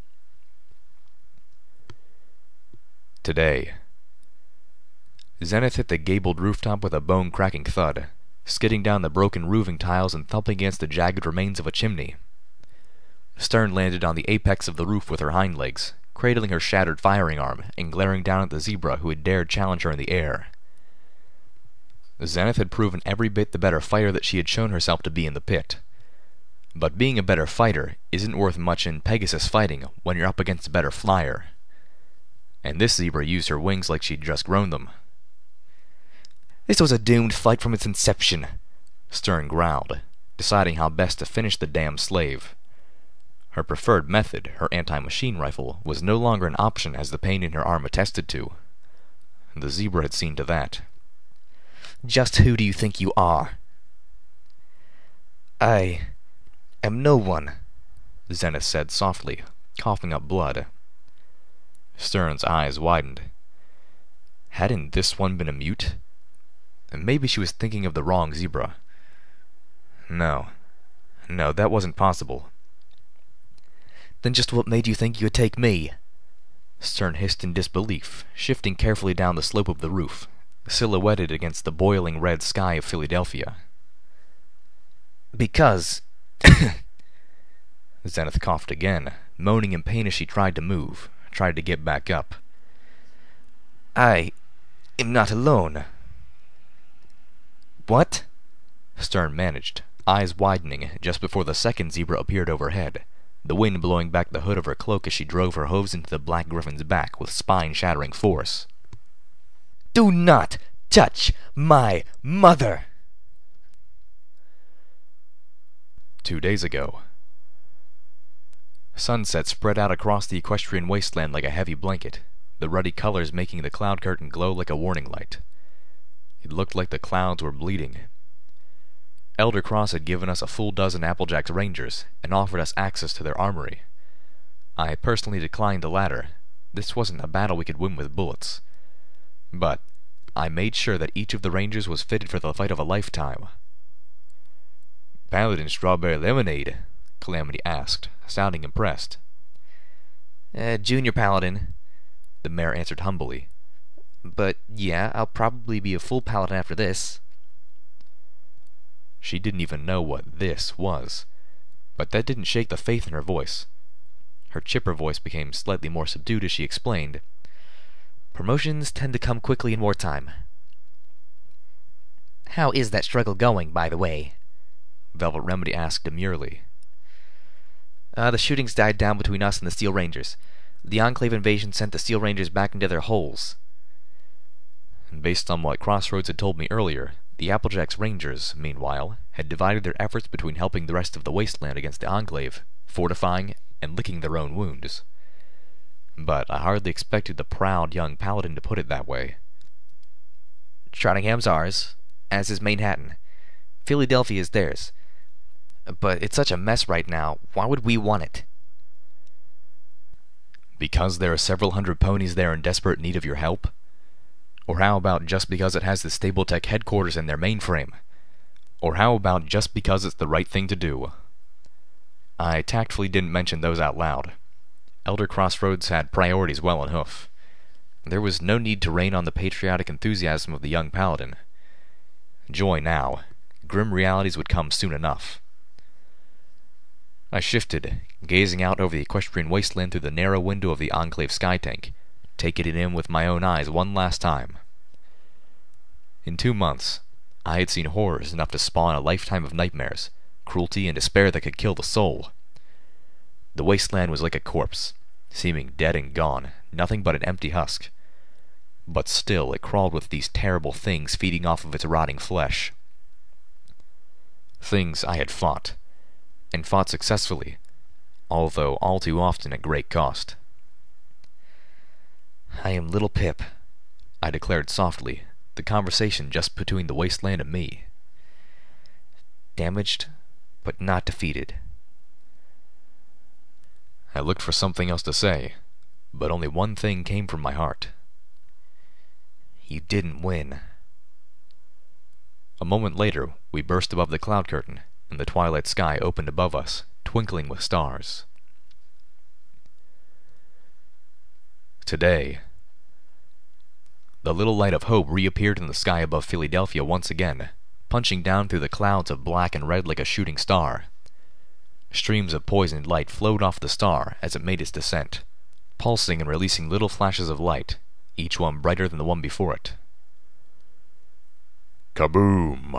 Today. Zenith hit the gabled rooftop with a bone-cracking thud, skidding down the broken roofing tiles and thumping against the jagged remains of a chimney. Stern landed on the apex of the roof with her hind legs, cradling her shattered firing arm and glaring down at the zebra who had dared challenge her in the air. Zenith had proven every bit the better fighter that she had shown herself to be in the pit. But being a better fighter isn't worth much in Pegasus fighting when you're up against a better flyer. And this zebra used her wings like she'd just grown them. This was a doomed fight from its inception, Stern growled, deciding how best to finish the damn slave. Her preferred method, her anti-machine rifle, was no longer an option as the pain in her arm attested to. The zebra had seen to that. Just who do you think you are? I am no one, Zenith said softly, coughing up blood. Stern's eyes widened. Hadn't this one been a mute? Maybe she was thinking of the wrong zebra. No. No, that wasn't possible. Then just what made you think you would take me? Stern hissed in disbelief, shifting carefully down the slope of the roof, silhouetted against the boiling red sky of Philadelphia. Because... Zenith coughed again, moaning in pain as she tried to move, tried to get back up. I am not alone. What? Stern managed, eyes widening just before the second zebra appeared overhead, the wind blowing back the hood of her cloak as she drove her hooves into the black griffin's back with spine-shattering force. Do not touch my mother! Two days ago. Sunset spread out across the equestrian wasteland like a heavy blanket, the ruddy colors making the cloud curtain glow like a warning light. It looked like the clouds were bleeding. Elder Cross had given us a full dozen Applejack's Rangers and offered us access to their armory. I personally declined the latter. This wasn't a battle we could win with bullets. But I made sure that each of the Rangers was fitted for the fight of a lifetime. "Paladin strawberry lemonade?" Calamity asked, sounding impressed. Uh, junior Paladin, the mayor answered humbly. But yeah, I'll probably be a full Paladin after this. She didn't even know what "this" was, but that didn't shake the faith in her voice. Her chipper voice became slightly more subdued as she explained. Promotions tend to come quickly in wartime. How is that struggle going, by the way? Velvet Remedy asked demurely. Uh, the shootings died down between us and the Steel Rangers. The Enclave invasion sent the Steel Rangers back into their holes. Based on what Crossroads had told me earlier, the Applejack's Rangers, meanwhile, had divided their efforts between helping the rest of the wasteland against the Enclave, fortifying, and licking their own wounds. But I hardly expected the proud young Paladin to put it that way. Trottingham's ours, as is Manhattan. Philadelphia is theirs. But it's such a mess right now, why would we want it? Because there are several hundred ponies there in desperate need of your help? Or how about just because it has the Stapletech headquarters in their mainframe? Or how about just because it's the right thing to do? I tactfully didn't mention those out loud. Elder Crossroads had priorities well in hoof. There was no need to rain on the patriotic enthusiasm of the young Paladin. Joy now. Grim realities would come soon enough. I shifted, gazing out over the equestrian wasteland through the narrow window of the Enclave sky tank, taking it in with my own eyes one last time. In two months, I had seen horrors enough to spawn a lifetime of nightmares, cruelty and despair that could kill the soul. The wasteland was like a corpse, seeming dead and gone, nothing but an empty husk. But still it crawled with these terrible things feeding off of its rotting flesh. Things I had fought, and fought successfully, although all too often at great cost. I am Little Pip, I declared softly, the conversation just between the wasteland and me. Damaged, but not defeated. I looked for something else to say, but only one thing came from my heart. You didn't win. A moment later, we burst above the cloud curtain, and the twilight sky opened above us, twinkling with stars. Today, the little light of hope reappeared in the sky above Philadelphia once again, punching down through the clouds of black and red like a shooting star. Streams of poisoned light flowed off the star as it made its descent, pulsing and releasing little flashes of light, each one brighter than the one before it. Kaboom!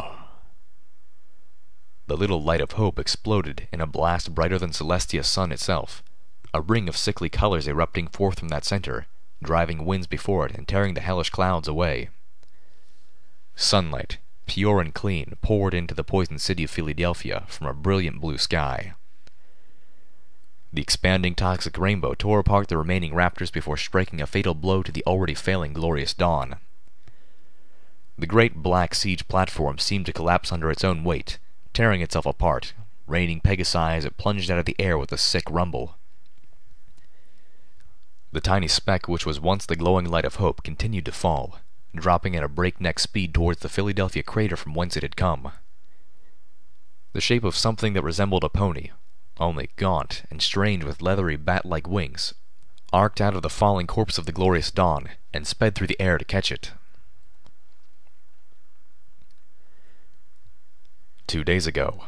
The little light of hope exploded in a blast brighter than Celestia's sun itself, a ring of sickly colors erupting forth from that center, driving winds before it and tearing the hellish clouds away. Sunlight, pure and clean, poured into the poisoned city of Philadelphia from a brilliant blue sky. The expanding toxic rainbow tore apart the remaining raptors before striking a fatal blow to the already failing glorious dawn. The great black siege platform seemed to collapse under its own weight, tearing itself apart, raining Pegasi as it plunged out of the air with a sick rumble. The tiny speck which was once the glowing light of hope continued to fall, dropping at a breakneck speed towards the Philadelphia crater from whence it had come. The shape of something that resembled a pony, only gaunt and strange with leathery bat-like wings, arced out of the falling corpse of the glorious dawn and sped through the air to catch it. Two days ago.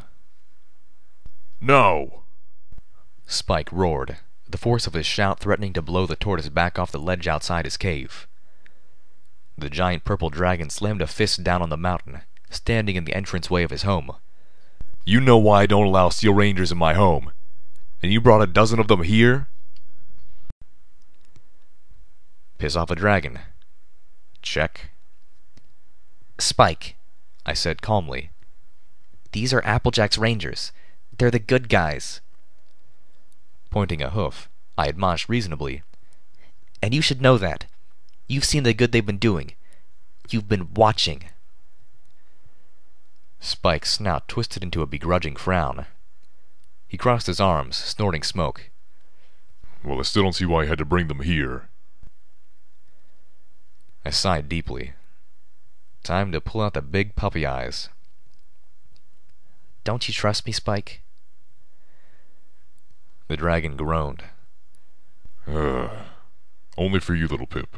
No! Spike roared, the force of his shout threatening to blow the tortoise back off the ledge outside his cave. The giant purple dragon slammed a fist down on the mountain, standing in the entranceway of his home. You know why I don't allow Steel Rangers in my home, and you brought a dozen of them here? Piss off a dragon. Check. Spike, I said calmly. these are Applejack's Rangers. They're the good guys. Pointing a hoof, I admonished reasonably. And you should know that. You've seen the good they've been doing. You've been watching. Spike's snout twisted into a begrudging frown. He crossed his arms, snorting smoke. Well, I still don't see why you had to bring them here. I sighed deeply. Time to pull out the big puppy eyes. Don't you trust me, Spike? The dragon groaned. Ugh. Only for you, little Pip.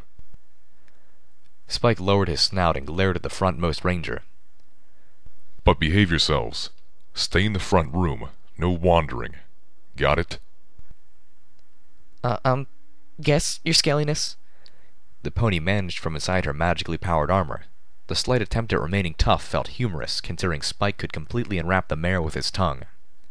Spike lowered his snout and glared at the frontmost ranger. But behave yourselves. Stay in the front room. No wandering. Got it? Uh, um, guess, your scaliness? The pony managed from inside her magically powered armor. The slight attempt at remaining tough felt humorous, considering Spike could completely enwrap the mare with his tongue.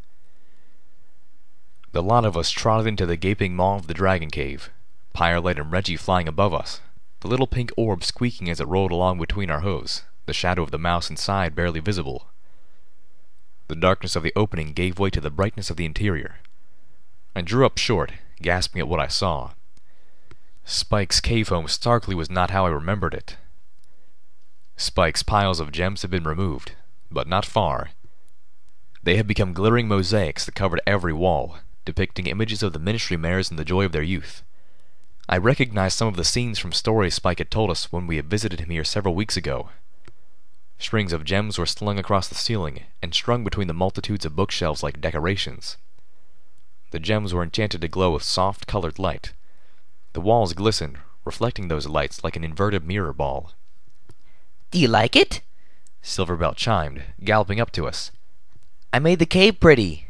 The lot of us trotted into the gaping maw of the dragon cave, Firelight and Reggie flying above us, the little pink orb squeaking as it rolled along between our hooves, the shadow of the mouse inside barely visible. The darkness of the opening gave way to the brightness of the interior. I drew up short, gasping at what I saw. Spike's cave home starkly was not how I remembered it. Spike's piles of gems had been removed, but not far. They had become glittering mosaics that covered every wall, depicting images of the ministry mares and the joy of their youth. I recognized some of the scenes from stories Spike had told us when we had visited him here several weeks ago. Strings of gems were slung across the ceiling and strung between the multitudes of bookshelves like decorations. The gems were enchanted to glow with soft colored light. The walls glistened, reflecting those lights like an inverted mirror ball. Do you like it? Silverbelt chimed, galloping up to us. I made the cave pretty.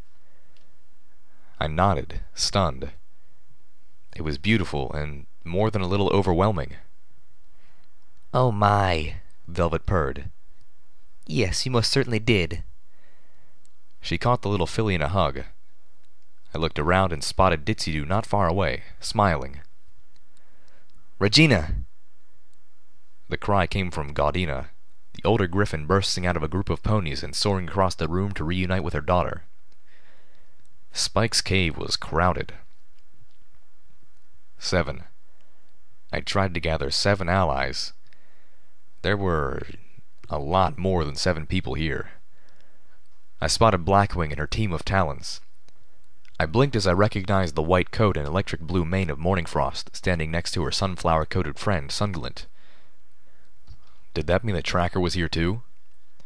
I nodded, stunned. It was beautiful and more than a little overwhelming. Oh my, Velvet purred. Yes, you most certainly did. She caught the little filly in a hug. I looked around and spotted Ditzy-Doo not far away, smiling. Regina! The cry came from Gaudina, the older griffin bursting out of a group of ponies and soaring across the room to reunite with her daughter. Spike's cave was crowded. Seven. I tried to gather seven allies. There were a lot more than seven people here. I spotted Blackwing and her team of Talons. I blinked as I recognized the white coat and electric blue mane of Morningfrost standing next to her sunflower-coated friend, Sunglint. Did that mean that Tracker was here too?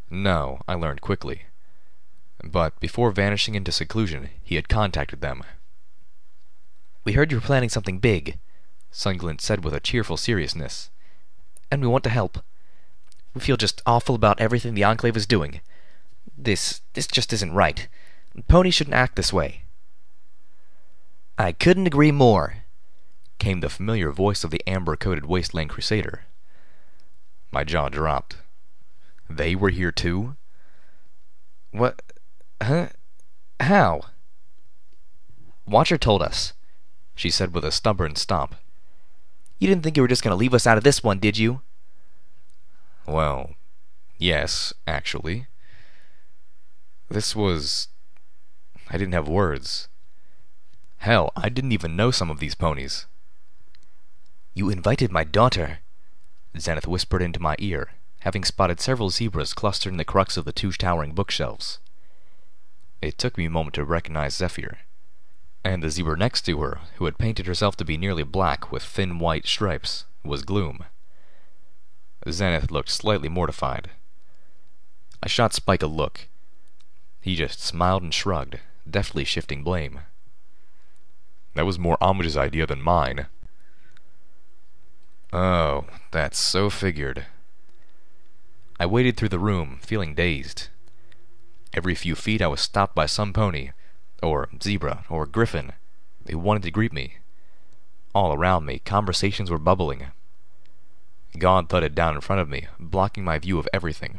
No, I learned quickly. But before vanishing into seclusion, he had contacted them. "We heard you were planning something big," Sunglint said with a cheerful seriousness. "And we want to help. We feel just awful about everything the Enclave is doing. This, this just isn't right. Pony shouldn't act this way." "I couldn't agree more," came the familiar voice of the amber-coated Wasteland Crusader. My jaw dropped. They were here too? "What? Huh? How?" "Watcher told us," she said with a stubborn stomp. "You didn't think you were just going to leave us out of this one, did you?" Well, yes, actually. This was... I didn't have words. Hell, I didn't even know some of these ponies. "You invited my daughter," Zenith whispered into my ear, having spotted several zebras clustered in the crux of the two towering bookshelves. It took me a moment to recognize Zephyr, and the zebra next to her, who had painted herself to be nearly black with thin white stripes, was Gloom. Zenith looked slightly mortified. I shot Spike a look. He just smiled and shrugged, deftly shifting blame. That was more Homage's idea than mine. Oh, that's so figured. I waded through the room, feeling dazed. Every few feet I was stopped by some pony, or zebra, or griffin, who wanted to greet me. All around me, conversations were bubbling. God thudded down in front of me, blocking my view of everything.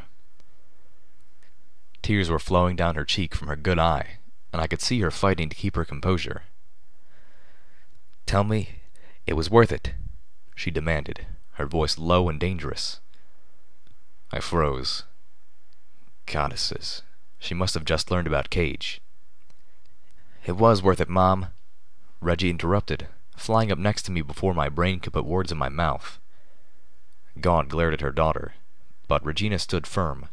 Tears were flowing down her cheek from her good eye, and I could see her fighting to keep her composure. "Tell me it was worth it," she demanded, her voice low and dangerous. I froze. Goddesses. She must have just learned about Cage. "It was worth it, Mom," Reggie interrupted, flying up next to me before my brain could put words in my mouth. God glared at her daughter, but Regina stood firm.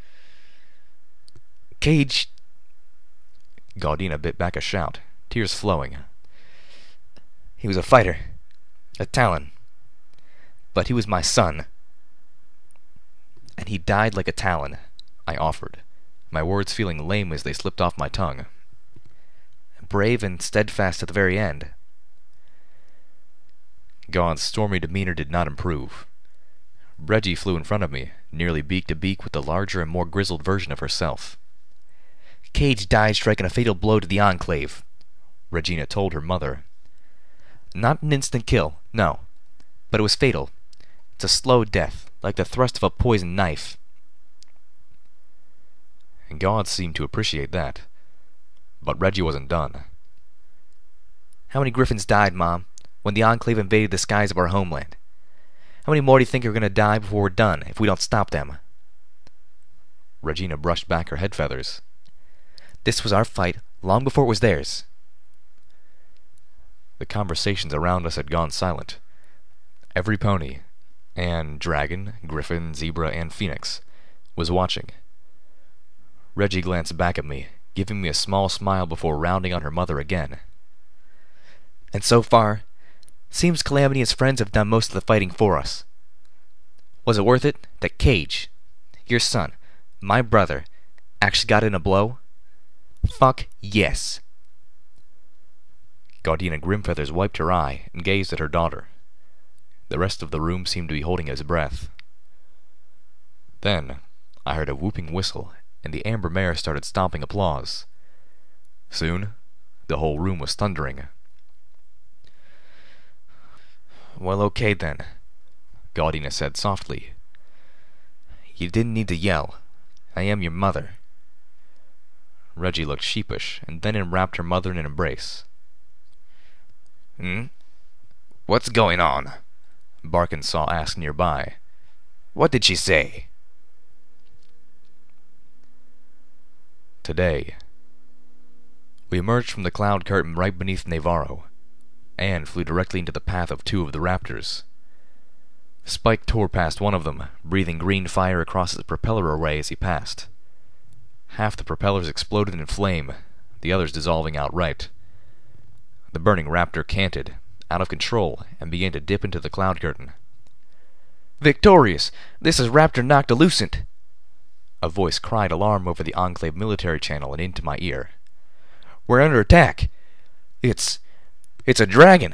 "Cage..." Gaudina bit back a shout, tears flowing. "He was a fighter. A Talon. But he was my son. And he died like a Talon," I offered, my words feeling lame as they slipped off my tongue. "Brave and steadfast at the very end." God's stormy demeanor did not improve. Reggie flew in front of me, nearly beak to beak with the larger and more grizzled version of herself. "Cage died striking a fatal blow to the Enclave," Regina told her mother. "Not an instant kill, no. But it was fatal. It's a slow death, like the thrust of a poisoned knife." God seemed to appreciate that. But Reggie wasn't done. "How many Griffins died, Mom, when the Enclave invaded the skies of our homeland? How many more do you think are going to die before we're done, if we don't stop them?" Regina brushed back her head feathers. "This was our fight long before it was theirs." The conversations around us had gone silent. Every pony, and dragon, griffin, zebra, and phoenix, was watching. Reggie glanced back at me, giving me a small smile before rounding on her mother again. "And so far, seems Calamity and his friends have done most of the fighting for us. Was it worth it that Cage, your son, my brother, actually got in a blow? Fuck yes." Gaudina Grimfeathers wiped her eye and gazed at her daughter. The rest of the room seemed to be holding its breath. Then I heard a whooping whistle, and the amber mare started stomping applause. Soon, the whole room was thundering. "Well, okay then," Gaudina said softly. "You didn't need to yell. I am your mother." Reggie looked sheepish, and then enwrapped her mother in an embrace. "Hmm? What's going on?" Barkinsaw asked nearby. "What did she say?" Today, we emerged from the cloud curtain right beneath Navarro, and flew directly into the path of two of the raptors. Spike tore past one of them, breathing green fire across its propeller array as he passed. Half the propellers exploded in flame, the others dissolving outright. The burning raptor canted, out of control, and began to dip into the cloud curtain. "Victorious! This is Raptor Noctilucent!" A voice cried alarm over the Enclave military channel and into my ear. "We're under attack! It's... it's a dragon!"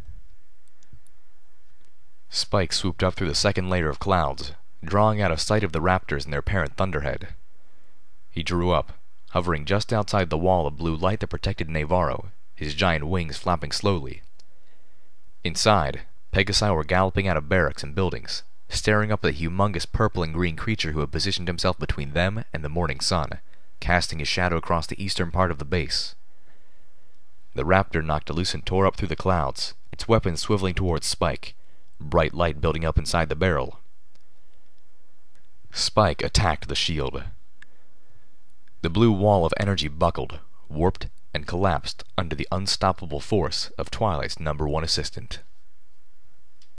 Spike swooped up through the second layer of clouds, drawing out of sight of the raptors and their parent thunderhead. He drew up, hovering just outside the wall of blue light that protected Navarro, his giant wings flapping slowly. Inside, Pegasi were galloping out of barracks and buildings, staring up at the humongous purple and green creature who had positioned himself between them and the morning sun, casting his shadow across the eastern part of the base. The raptor knocked loose and tore up through the clouds, its weapon swiveling towards Spike, bright light building up inside the barrel. Spike attacked the shield. The blue wall of energy buckled, warped, and collapsed under the unstoppable force of Twilight's number one assistant.